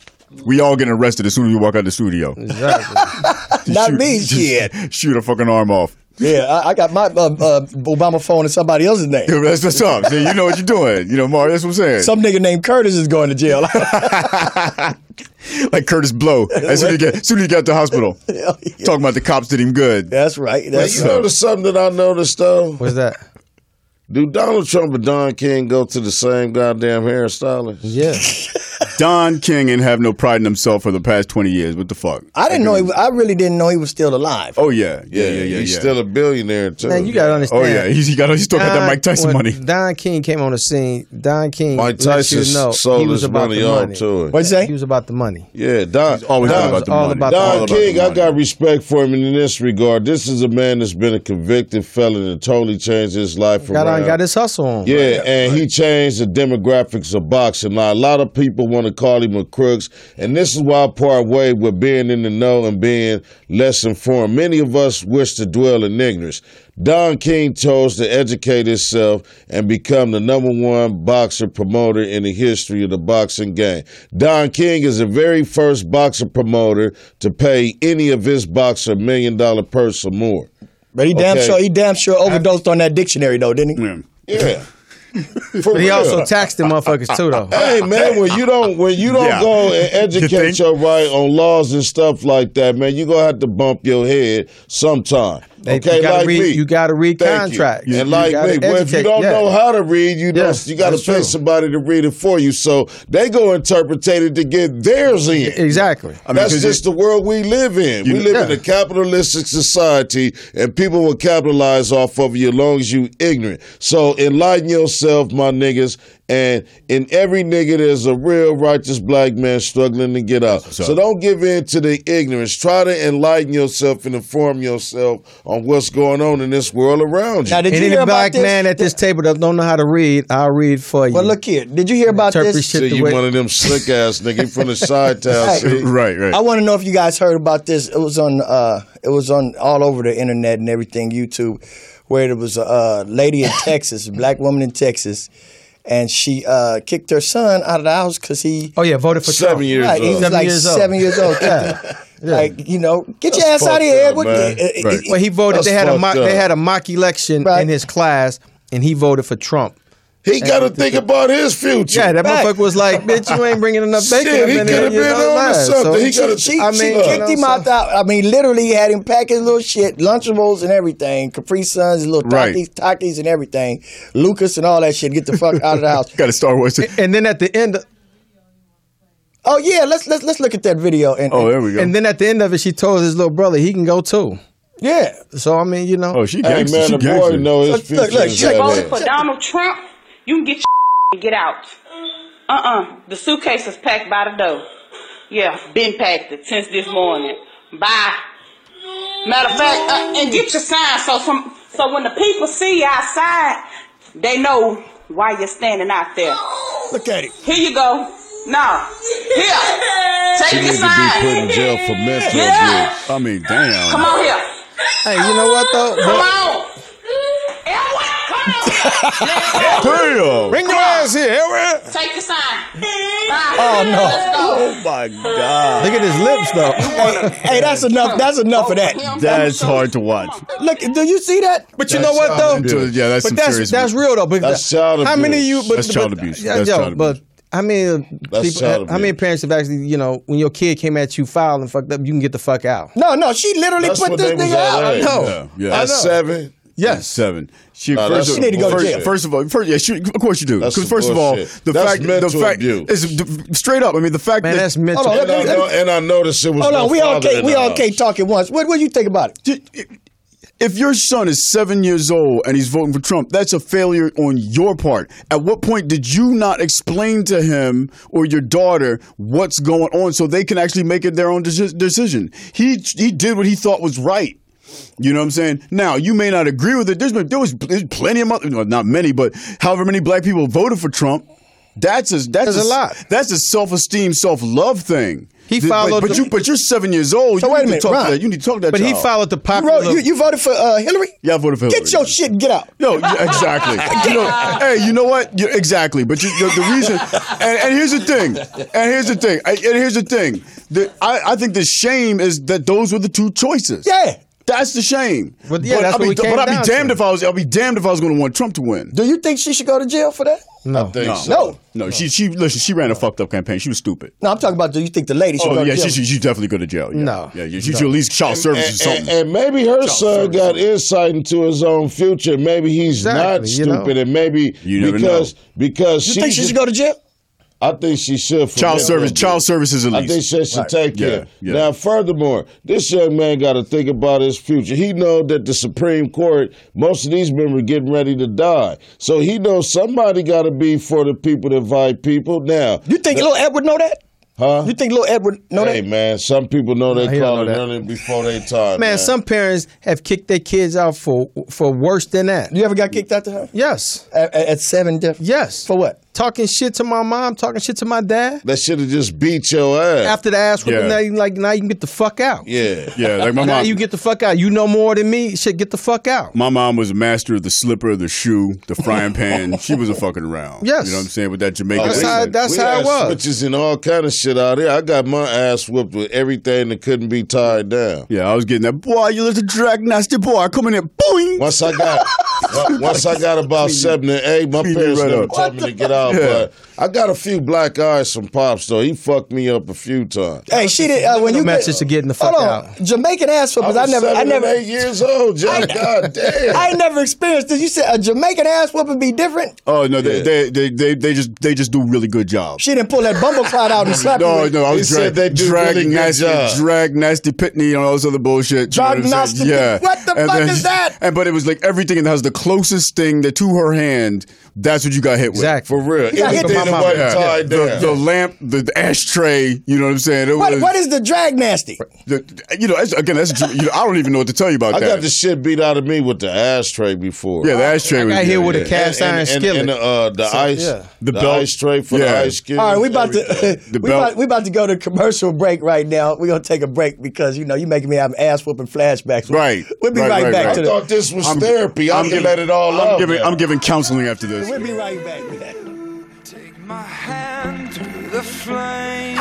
We all getting arrested as soon as we walk out the studio. Exactly. Not Shoot- me, just shit. Shoot a fucking arm off. Yeah, I, I got my uh, uh, Obama phone in somebody else's name. Yeah, that's what's up. See, you know what you're doing. You know, Mario, that's what I'm saying. Some nigga named Curtis is going to jail. Like Curtis Blow. As soon as he get, as soon as he got to the hospital. Hell yeah. Talking about the cops did him good. That's right. That's you notice something that I noticed though? What's that? Do Donald Trump and Don King go to the same goddamn hairstylist? Yeah. Don King ain't have no pride in himself for the past twenty years. What the fuck? I didn't know. He was, I really didn't know he was still alive. Oh yeah, yeah, Yeah, yeah, yeah. he's yeah. still a billionaire too. Man, you gotta understand. Oh yeah, he's he got he still got that Don- Mike Tyson when money. Don King came on the scene. Don King, Mike lets you Tyson know, sold he was his about money the off money. to it. What'd you say? He was about the money. Yeah, Don. Always Don all was about the all money. about the Don all about King, the I money. got respect for him in this regard. This is a man that's been a convicted felon and totally changed his life Got around. on, got his hustle on. Yeah, and he changed the demographics of boxing. Now, a lot of people want to call him a crooks, and this is why I part way with being in the know and being less informed. Many of us wish to dwell in ignorance. Don King chose to educate himself and become the number one boxer promoter in the history of the boxing game. Don King is the very first boxer promoter to pay any of his boxer a million dollar purse or more. But he damn Okay. sure he damn sure overdosed on that dictionary though, didn't he? Yeah. Yeah. For But he real. also taxed them motherfuckers too, though. Hey man, when you don't when you don't Yeah. go and educate think? your right on laws and stuff like that, man, you gonna have to bump your head sometime. They- Okay, you gotta like read, me. You got to read Thank contracts. you. And You like gotta me, well, if you educate- don't yeah. know how to read, you don't. Yes, you got to that's pay true. somebody to read it for you. So they go interpret it to get theirs in. Exactly. I mean, That's 'cause just you- the world we live in. You- we live in yeah. a capitalistic society, and people will capitalize off of you as long as you ignorant. So enlighten yourself, my niggas. And in every nigga, there's a real righteous black man struggling to get out. So don't give in to the ignorance. Try to enlighten yourself and inform yourself on what's going on in this world around you. Now, did you Any hear about black this? man at this table that don't know how to read, I'll read for you. Well, look here. Did you hear about Interpret this? shit See, the you way- one of them slick ass nigga from the side town. Hey. See? Right, right. I want to know if you guys heard about this. It was on. Uh, it was on all over the internet and everything, YouTube, where there was a uh, lady in Texas, a black woman in Texas, and she uh, kicked her son out of the house because he. Oh yeah, voted for Seven Trump. years Right, he old. was Seven like years old. seven years old. Yeah. Like, you know, get your That's ass out of fucked here. up, What- man. uh, uh, Right. Well, he voted. That's They had a mock, fucked they up. had a mock election Right. in his class, and he voted for Trump. He got to think about his future. Yeah, that Right. motherfucker was like, "Bitch, you ain't bringing enough bacon." Shit, up he in could there, have you been know, on to last." something. So- He gotta- She, I she mean, you kicked know, him so- out. The, I mean, literally had him pack his little shit, Lunchables and everything, Capri Suns, his little Right. Takis, Takis and everything, Lucas and all that shit. Get the fuck out of the house. Got a Star Wars. And then at the end, Oh yeah, let's let's let's look at that video. And, Oh, there we go. and then at the end of it, she told his little brother he can go too. yeah, So I mean, you know, Oh, she Hey gangster. man, She the boy gangster. know his Look, future. look, look, is she out voted there. For Donald Trump, you can get your and get out. Uh-uh. The suitcase is packed by the door. Yeah, been packed it since this morning. Bye. Matter of fact, uh, and get your sign so from so when the people see you outside, they know why you're standing out there. look at it. Here you go. No. Here. Take She your need to be sign. put in jail for mental Yeah. abuse. I mean, damn. Come on here. hey, you know what though? Come But- on. Elwood, come on. Damn. Bring your ass here, Elwood. Take your sign. Bye. Oh no! Let's go. Oh my God. Look at his lips though. Hey, hey, that's enough. That's enough of that. That's hard to watch. Look, do you see that? But you know what though? Into- yeah, that's but some that's serious. that's real though. Because That's child how many of abuse. you? But, That's but, child abuse. Yeah, That's yo, child but abuse. how many That's people? child How many abuse. parents have actually, you know, when your kid came at you foul and fucked up, you can get the fuck out. No, no, she literally That's put what this they was nigga out. at. I know. Yeah, yeah. I That's know. seven. Yes. Seven. She, No, first, that's of, some She need to go to first, jail. first of all, first, yeah, she, of course you do. That's Because some first of all, bullshit. the That's fact, the mental fact abuse. is d- straight up. I mean, the fact Man, that that's mental. Hold on, And I, let me- know, and I noticed it was Hold no on, we all father can't in we the all house. can't talk at once. What what do you think about it? if your son is seven years old and he's voting for Trump, that's a failure on your part. At what point did you not explain to him or your daughter what's going on so they can actually make it their own deci- decision? He he did what he thought was right. You know what I'm saying? Now, you may not agree with it. There's, been- there was there's plenty of, other- well, not many, but however many black people voted for Trump. That's a that's There's a lot. That's a self-esteem, self-love thing. He The- followed but, but the- you but you're seven years old. So you wait a need minute, to talk Ron. to that. You need to talk to that But he child. followed the You, popular. wrote, you, you voted for uh, Hillary? Yeah, I voted for Hillary. Get your shit and get out. No, yeah, exactly. you know, hey, you know what? You exactly. But you, the, the reason, and, and here's the thing, and here's the thing, and here's the thing. The, I, I think the shame is that those were the two choices. Yeah. That's the shame. But yeah, but that's I'll what be, we came But I'll down be damned to. if I was. I'll be damned if I was going to want Trump to win. Do you think she should go to jail for that? No. think No, so. No. no. She she listen. She ran a fucked up campaign. She was stupid. No, I'm talking about. Do you think the lady should Oh go yeah, to jail? she should she definitely go to jail. Yeah. No. yeah, yeah. She should at least child services or And, something. and maybe her son service. got insight into his own future. Maybe he's Exactly, not you know. stupid, and maybe You never because know. because You she think she just- should go to jail? I think she should. for child that service. little Child bit. services at I least. think she should Right. take Yeah, care. yeah. Now, furthermore, this young man got to think about his future. He know that the Supreme Court, most of these men were getting ready to die, so he knows somebody got to be for the people to invite people. Now, You think little Edward know that? huh? You think little Edward know Hey that? man, some people know they he call don't it know that. running before they time. Man, some parents have kicked their kids out for for worse than that. You ever got kicked out the house? Yes. At, at at seven different? Yes. For what? Talking shit to my mom, talking shit to my dad. that should have just beat your ass. After the ass whipping, Yeah. now you like now you can get the fuck out. yeah. Yeah, like my Now mom. you get the fuck out. You know more than me. Shit, get the fuck out. My mom was a master of the slipper, the shoe, the frying pan. She wasn't fucking around. Yes. You know what I'm saying? With that Jamaican That's accent. how- that's we how it had was. switches and all kind of shit out there. I got my ass whipped with everything that couldn't be tied down. Yeah, I was getting that. Boy, you little drag nasty boy. Come in here. Boing. Once I got on- once I got about seven and eight, my Clean parents right never up. told me to get out. Yeah. But I got a few black eyes from Pops though. He fucked me up a few times. Hey, she did. Uh, when you message to getting the fuck hold on. out. Jamaican ass I whoopers. was I never, I seven never, and eight years old, John. God damn. I ain't never experienced this. You said a Jamaican ass whooping be different. Oh no, they, Yeah. they, they they they just they just do really good jobs. She didn't pull that bumble cloud out and slap you. No, with- no, I He was said drag, they do drag really good nasty, job. drag nasty pitney and all this other bullshit. You know Drag what I'm nasty saying? Yeah. pit- what the And fuck then- is that? And but it was like everything in the house. The closest thing that to her hand, that's what you got hit with. Exactly. For real. got hit Anything with that my wasn't mama. tied The, down. the lamp, the, the ashtray. You know what I'm saying? It What, was, what is the drag nasty? the, you know? That's, again, that's you know, I don't even know what to tell you about I that. got the shit beat out of me with the ashtray before. yeah, the ashtray. I was, got hit yeah, with a yeah. cast and, iron and, skillet. And, and uh, the ice, yeah. the, The belt. ice tray for Yeah. the ice skillet. All right, we about to The we belt. about, we about to go to commercial break right now. We're gonna take a break because you know you making me have ass whooping flashbacks. Right. We'll be Right, right, right, back right. to I the. thought this was I'm- therapy. I I'm can giving- let it all I'm out. giving, man. I'm giving counseling after this. We'll be right back with that. Take my hand through the flame.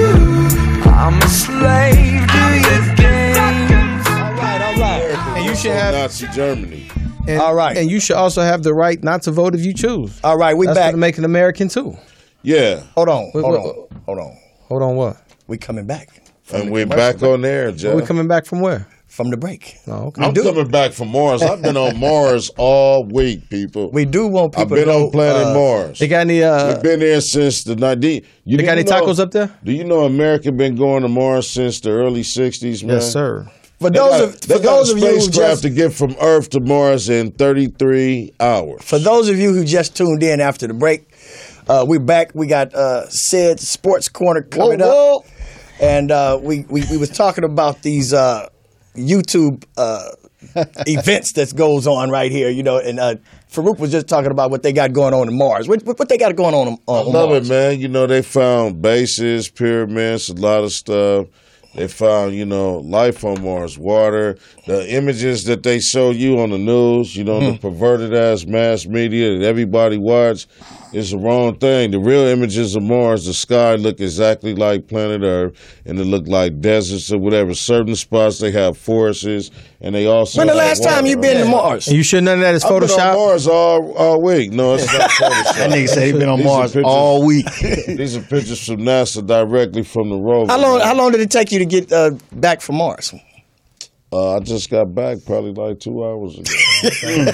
I'm a slave to your games. All right, all right. And you should have Nazi Germany. and, All right. And you should also have the right not to vote if you choose. All right, we That's back. to make an American too. Yeah. Hold on, Wait, hold wait, on, hold on. Hold on, what? We coming back from And the we're commercial back break. on air, Jeff. We coming back from where? from the break. Oh, okay. I'm do. coming back from Mars. I've been on Mars all week, people. We do want people I've been to know, on planet uh, Mars. They got any? Uh, We've been there since the nineteen. You they got any didn't know- tacos up there? Do you know America been going to Mars since the early sixties, man? Yes, sir. For They those got, of they for got those a of you who spacecraft just to get from Earth to Mars in thirty-three hours. for those of you who just tuned in after the break, uh, we're back. We got uh, Sid Sports Corner coming Whoa, up, and uh, we, we we was talking about these uh, YouTube uh, events that goes on right here, you know, and uh, Farouk was just talking about what they got going on in Mars. What, what, what they got going on on, I on love Mars? it, man. You know, they found bases, pyramids, a lot of stuff. They found, you know, life on Mars, water. The images that they show you on the news, you know, the perverted ass mass media that everybody watch is the wrong thing. The real images of Mars, the sky look exactly like planet Earth, and it look like deserts or whatever. Certain spots they have forests, and they also. When the have last time water. you been to Mars? And you sure none of that is I've been on Photoshop? Mars all, all week. No, it's not Photoshop. That nigga said he been on These are Mars pictures- all week. These are pictures from NASA directly from the rover. How long? man. How long did it take you to get uh, back from Mars? Uh, I just got back probably like two hours ago.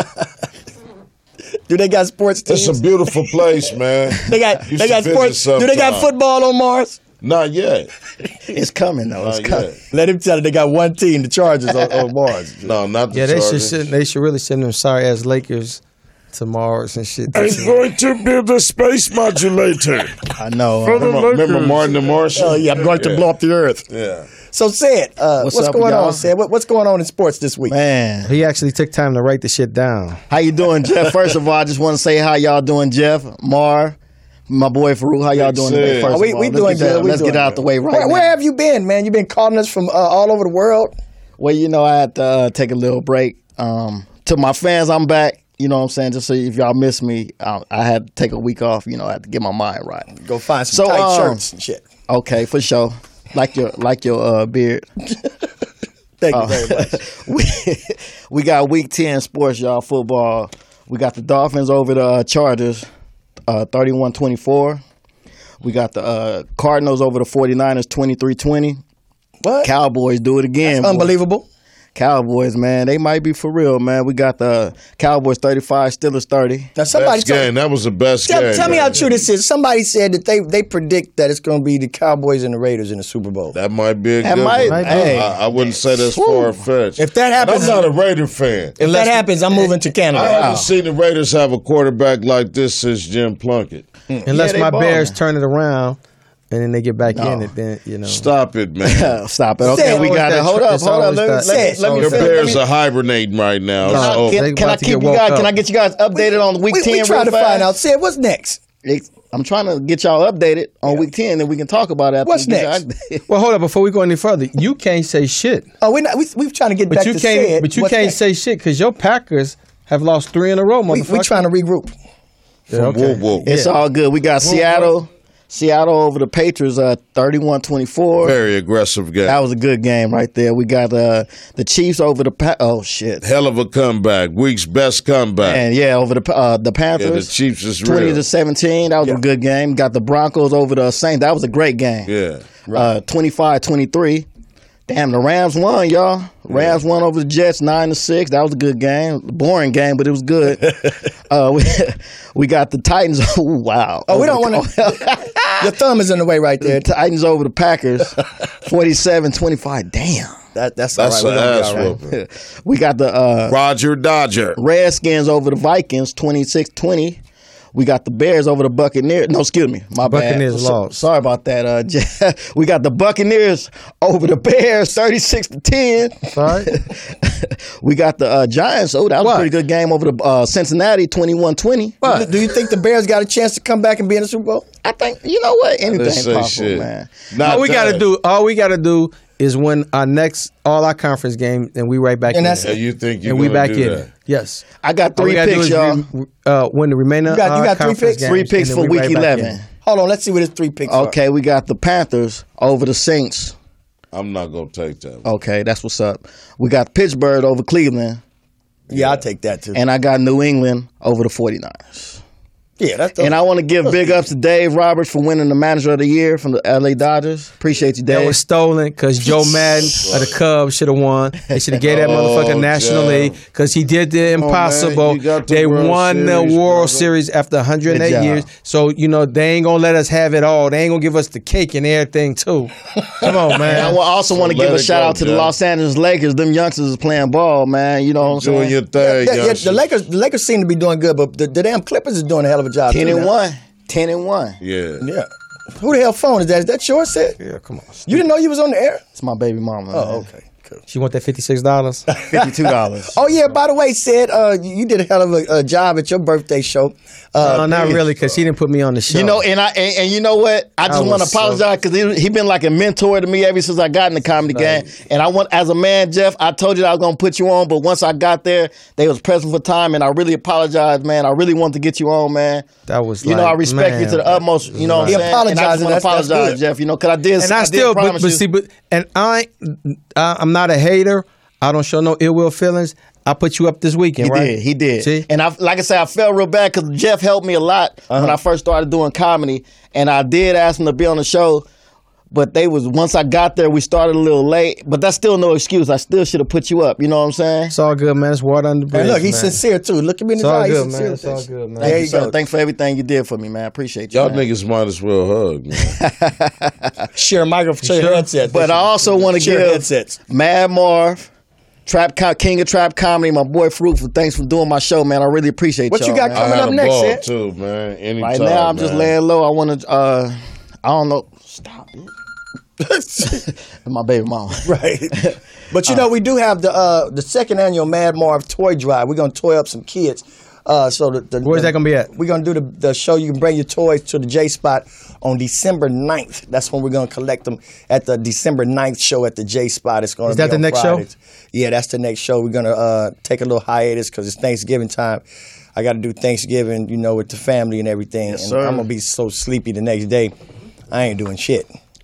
Do they got sports teams? It's a beautiful place, man. They got You they got should sports. visit Do they got sometime. football on Mars? Not yet. It's coming though. It's Not coming. yet. Let him tell you they got one team, the Chargers on, on Mars. No, not the Yeah, they should Chargers. send, they should really send them sorry ass Lakers to Mars and shit. It's going to be the space modulator. I know. remember, remember Martin the Martian? Oh yeah, I'm going to Yeah. blow up the Earth. Yeah. So Sid, uh, What's what's, up, going y'all? on, Sid? What, what's going on in sports this week? Man, He actually took time to write the shit down. how you doing, Jeff? First of all, I just want to say how y'all doing, Jeff, Mar, my boy Farouk. How y'all Big doing today? Sid. First Oh, we of all, we let's doing get that- good. We Let's doing get out good. the way right Where, now. where have you been, man? You've been calling us from uh, all over the world. Well, you know, I had to uh, take a little break. Um, to my fans, I'm back. You know what I'm saying? Just so if y'all miss me, I, I had to take a week off. You know, I had to get my mind right. Go find some So, tight um, shirts and shit. Okay, for sure. Like your like your uh, beard. Thank you Uh, very much. we, we got week ten sports, y'all, football. We got the Dolphins over the uh, Chargers, uh, thirty-one twenty-four. We got the uh, Cardinals over the forty-niners, twenty-three twenty. What? Cowboys do it again. That's boy. unbelievable. Cowboys, man, they might be for real, man. We got the Cowboys thirty-five, Steelers thirty. Now somebody Best tell, game. That was the best tell, game. tell me how man. true this is. Somebody said that they they predict that it's going to be the Cowboys and the Raiders in the Super Bowl. That might be a That good might- one. hey. I, I wouldn't say that's Woo. far fetched. If that happens- I'm not a Raider fan. If that happens, I'm moving to Canada. I haven't seen the Raiders have a quarterback like this since Jim Plunkett. Unless they my balling. Bears turn it around and then they get back in it, then you know. Stop it, man. Stop it. Okay, Say- we got It's it. Hold up, always hold up. that- Let me, it's let me, always let me Your that- finish. Bears Let me- are hibernating right now. Can I- so they Can, can I about to keep get you woke guys? up. Can I get you guys updated on week we, ten? we try real to fast? find out. Sid, what's next? It- I'm trying to get y'all updated on week ten, and we can talk about it. After What's we get next? y'all updated. Well, hold up. Before we go any further, you can't say shit. Oh, we're not. We, we're trying to get But back you to can't. Sid. But you What's can't next? say shit because your Packers have lost three in a row, We, motherfucker. we trying to regroup. Yeah, From okay. whoop, whoop. It's all good. We got Seattle, Seattle over the Patriots, uh, thirty-one twenty-four. Very aggressive game. That was a good game right there. We got uh, the Chiefs over the pa- oh shit, Hell of a comeback. Week's best comeback. and yeah, over the Pa- uh, the yeah, the Panthers. Chiefs is Twenty real. to seventeen. That was a good game. Got the Broncos over the Saints. That was a great game. Yeah. Uh, twenty-five twenty-three. Damn, the Rams won, y'all. Rams won over the Jets nine to six. That was a good game. Boring game, but it was good. uh, we, we got the Titans. Oh, wow. Oh, we don't want to. Your thumb is in the way right there. The Titans over the Packers, forty-seven twenty-five. Damn. That, that's That's all an right. We're ass gonna be all right. whooping. We got the uh, Roger Dodger. Redskins over the Vikings, twenty-six twenty. We got the Bears over the Buccaneers. No, excuse me. My Buccaneers bad. So- lost. sorry about that. Uh, we got the Buccaneers over the Bears, thirty-six to ten. Sorry. We got the uh, Giants. Oh, that was What? a pretty good game over the uh, Cincinnati, twenty-one twenty. What? Do you think the Bears got a chance to come back and be in the Super Bowl? I think, you know what? Let's Anything's say possible, shit. man. Not all we got to that. do, all we got to do is win our next all our conference game, and we right back And in. that's it. Yeah, you think you and we gonna back do in. that. it. Yes. I got All we three gotta do picks, is y'all. re- uh, win the remainder. You got- of you our got three conference picks? games, Three and picks then for we week right back in. eleven. Hold on. Let's see what his three picks are. Okay, we got the Panthers over the Saints. I'm not going to take that. Okay, that's what's up. We got Pittsburgh over Cleveland. Yeah, I'll take that too. And I got New England over the forty-niners. yeah, that's. And I want to give big ups to Dave Roberts for winning the Manager of the Year from the L A Dodgers. Appreciate you, That Dave. was stolen because Joe Madden of the Cubs should have won. They should have gave that Oh, motherfucker National Joe. League because he did the impossible. man, you got the They World won the Series, World brother. Series after one hundred eight Good job. years. So, you know, they ain't going to let us have it all. They ain't going to give us the cake and everything, too. Come on, And man. I wa- also want to let give a it shout go, out to the Joe. Los Angeles Lakers. Them youngsters is playing ball, man. You know what I'm Doing saying? your thing, Yeah, yeah, youngsters. the Lakers, the Lakers seem to be doing good, but the, the damn Clippers is doing a hell of a job. ten too and now. one. Ten and one. Yeah. Yeah. Who the hell phone is that? Is that yours, Sid? Yeah, come on. You didn't know you was on the air? It's my baby mama. Oh, man. okay. Cool. She want that fifty-six dollars? Fifty-two dollars. Oh yeah. By the way, Sid, uh, you you did a hell of a, a job at your birthday show. Uh, no, not really, because she didn't put me on the show. You know, and I and, and you know what? I just I want to was so- apologize because he, he been like a mentor to me ever since I got in the comedy game. And I want, as a man, Jeff, I told you that I was gonna put you on, but once I got there, they was pressing for time, and I really apologize, man. I really wanted to get you on, man. That was You know, like, I respect man, you to the utmost. You know what He I'm saying? And I just apologizing, want to that's- that's apologize, good. Jeff. You know, because I did. And I I still, did but, promise but you. see, but and I, I, I'm not a hater. I don't show no ill will feelings. I put you up this weekend, He right? did. He did. See? And I, like I said, I felt real bad because Jeff helped me a lot when I first started doing comedy, and I did ask him to be on the show. But they was once I got there, we started a little late. But that's still no excuse. I still should have put you up. You know what I'm saying? It's all good, man. It's water under the bridge. and look, he's man. sincere too. Look at me in It's his all eye. He's good, sincere man. with It's all this. good, man. There Thank you you, sir. go. Thanks for everything you did for me, man. I appreciate you. Y'all man. niggas might as well hug, man. Share a microphone, share Sure. headsets. But I also want to Share give headsets. Mad Marv, Trap Co- King of Trap Comedy, my boy Fruitful. Thanks for doing my show, man. I really appreciate What y'all. you got man. I coming had up a next, ball, Sid? too, man. Anytime, Right now, I'm just man. laying low. I want to. Uh, I don't know. Stop it. My baby mama. Right. But you know, we do have the uh, the second annual Mad Marv toy drive. We're gonna toy up some kids. Uh, so the, the, Where's the- that gonna be at? We're gonna do the, the show. You can bring your toys to the J Spot on December ninth. That's when we're gonna collect them at the December ninth show at the J Spot. It's gonna Is be that the on next show? Fridays. Yeah, that's the next show. We're gonna uh, take a little hiatus because it's Thanksgiving time. I got to do Thanksgiving, you know, with the family and everything. Yes, and sir. I'm gonna be so sleepy the next day. I ain't doing shit.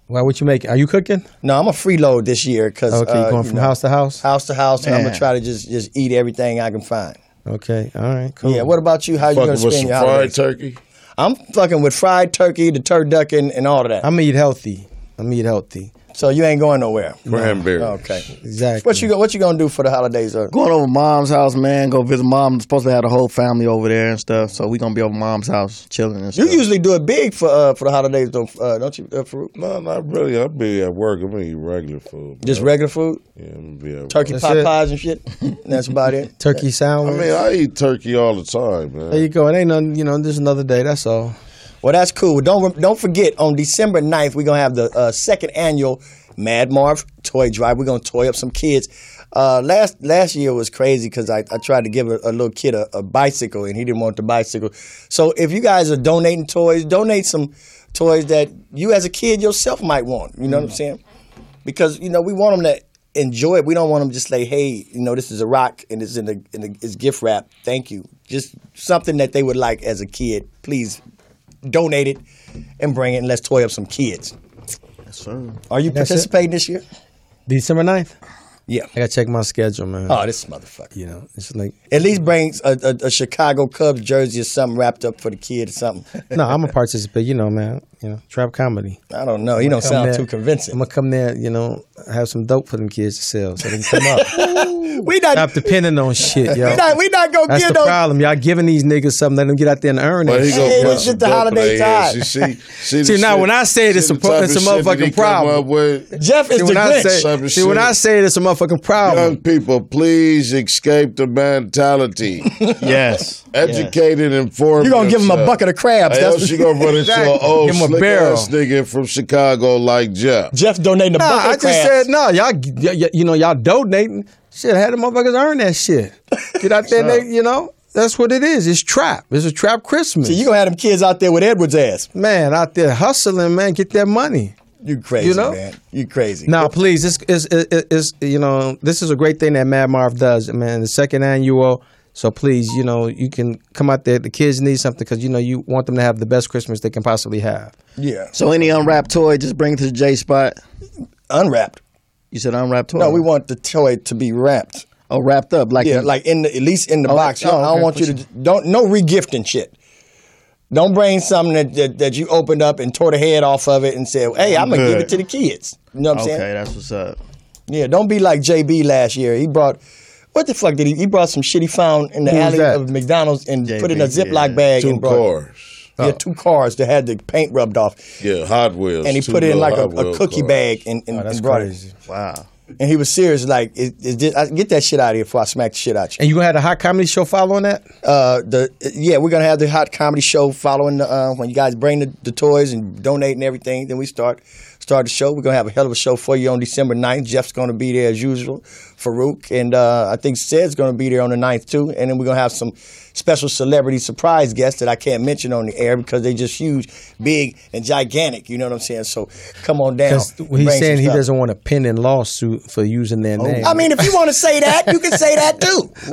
Well, what you making? Are you cooking? No, I'm a freeload this year because Okay, you uh, going you from know, house to house? house to house, and I'm Man. gonna try to just just eat everything I can find. Okay, all right, cool. Yeah. What about you? How you gonna Fucking with spend some your fried holidays? turkey. I'm fucking with fried turkey, the turducken, and all of that. I'm gonna eat healthy. I'm gonna eat healthy. So you ain't going nowhere. Cranberry. Okay. Exactly. What you go, What you gonna do for the holidays? Or? Going over mom's house, man. Go visit mom. I'm supposed to have the whole family over there and stuff. So we gonna be over mom's house chilling and You stuff. usually do it big for uh, for the holidays, don't uh, don't you, uh, Farouk? No, not really. I'll be at work. I'm gonna eat regular food. Just bro. regular food, Yeah, I'm gonna be at turkey work. That's pot it. pies and shit. That's about it. Turkey I sandwich. mean, I eat turkey all the time, man. There you go. It ain't nothing, you know, just another day. That's all. Well, that's cool. Don't don't forget on December ninth, we're gonna have the uh, second annual Mad Marv Toy Drive. We're gonna toy up some kids. Uh, last last year was crazy because I, I tried to give a, a little kid a, a bicycle and he didn't want the bicycle. So if you guys are donating toys, donate some toys that you as a kid yourself might want. You know what I'm saying? Because you know we want them to enjoy it. We don't want them just like, hey, you know, this is a rock and it's in the, in the it's gift wrap. Thank you. Just something that they would like as a kid. Please donate it and bring it and let's toy up some kids. Yes, sir. Are you That's participating this year? December ninth? Yeah. I gotta check my schedule, man. Oh, this motherfucker. You know, it's like, At least bring a, a, a Chicago Cubs jersey or something wrapped up for the kid or something. no, I'm gonna participate. You know, man. You know, trap comedy. I don't know. You don't Come sound there- too convincing. I'm gonna come there. You know, have some dope for them kids to sell, so they can come up. we not. Stop depending on shit, yo. We not. We not gonna That's give the those. problem. Y'all giving these niggas something, let them get out there and earn But it. he gonna Hey, put it's some just the dope in holiday their time. head. See, see, see, the See, now shit- when I say it, it's see a the pro- type it's of a shit that he motherfucking come problem. up with. Jeff is See, the when I Grinch. say, Type of see, when shit. I say it, it's a motherfucking problem. Young people, please escape the mentality. Yes. Educate and inform. You gonna give him a yourself. bucket of crabs? Hey, That's else what you gonna run into Exactly. an old Give him a slick barrel. ass nigga from Chicago like Jeff. Jeff donating a Nah, bucket I of just crabs. said no. Y'all, y- y- you know, y'all donating. Shit, had the motherfuckers earn that shit. Get out there, and they, you know. That's what it is. It's trap. It's a trap Christmas. So you gonna have them kids out there with Edward's ass? man, out there hustling, man, get that money. You crazy, You know? man. You crazy. Now, please, it's, it's, it's, it's, you know, this is a great thing that Mad Marv does, man. The second annual. So please, you know, you can come out there. The kids need something because, you know, you want them to have the best Christmas they can possibly have. Yeah. So any unwrapped toy, just bring it to the J spot. Unwrapped. You said unwrapped toy. No, we want the toy to be wrapped. Oh, wrapped up like Yeah, in- like in the at least in the Oh, box. oh, I don't okay. want you to don't no regifting shit. Don't bring something that, that that you opened up and tore the head off of it and said, "Hey, I'm gonna give Good. it to the kids." You know what I'm Okay, saying? that's what's up. Yeah. Don't be like J B last year. He brought what the fuck did he? He brought some shit he found in the Who was alley that? of McDonald's and J B, put it in a Ziploc yeah. bag Two and brought. cars. Yeah, two cars that had the paint rubbed off, Yeah, Hot Wheels. and he Two put it in little like a, Hot a Wheel cookie cars. bag and, and, Oh, that's and brought crazy. it. Wow. And he was serious, like, is, is this, I, get that shit out of here before I smack the shit out you. And you gonna have the hot comedy show following that? Uh, the yeah, we're gonna have the hot comedy show following the uh, when you guys bring the, the toys and donate and everything. Then we start start the show. We're gonna have a hell of a show for you on December ninth. Jeff's gonna be there as usual, Farouk, and uh, I think Sed's gonna be there on the ninth too. And then we're gonna have some special celebrity surprise guests that I can't mention on the air because they just huge, big, and gigantic. You know what I'm saying? So come on down. Because Bring he's some saying he stuff. doesn't want a pending lawsuit for using their name. I mean, if you want to say that, you can say that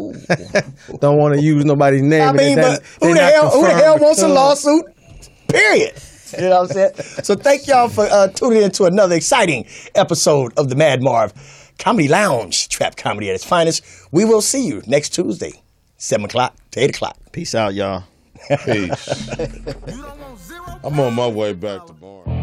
too. don't want to use nobody's name. I and they mean, not- but they who the not hell who the confirmed. hell wants a lawsuit? Period. You know what I'm saying? So thank y'all for uh, tuning in to another exciting episode of the Mad Marv Comedy Lounge, trap comedy at its finest. We will see you next Tuesday, seven o'clock to eight o'clock. Peace out, y'all. Peace. I'm on my way back to bar.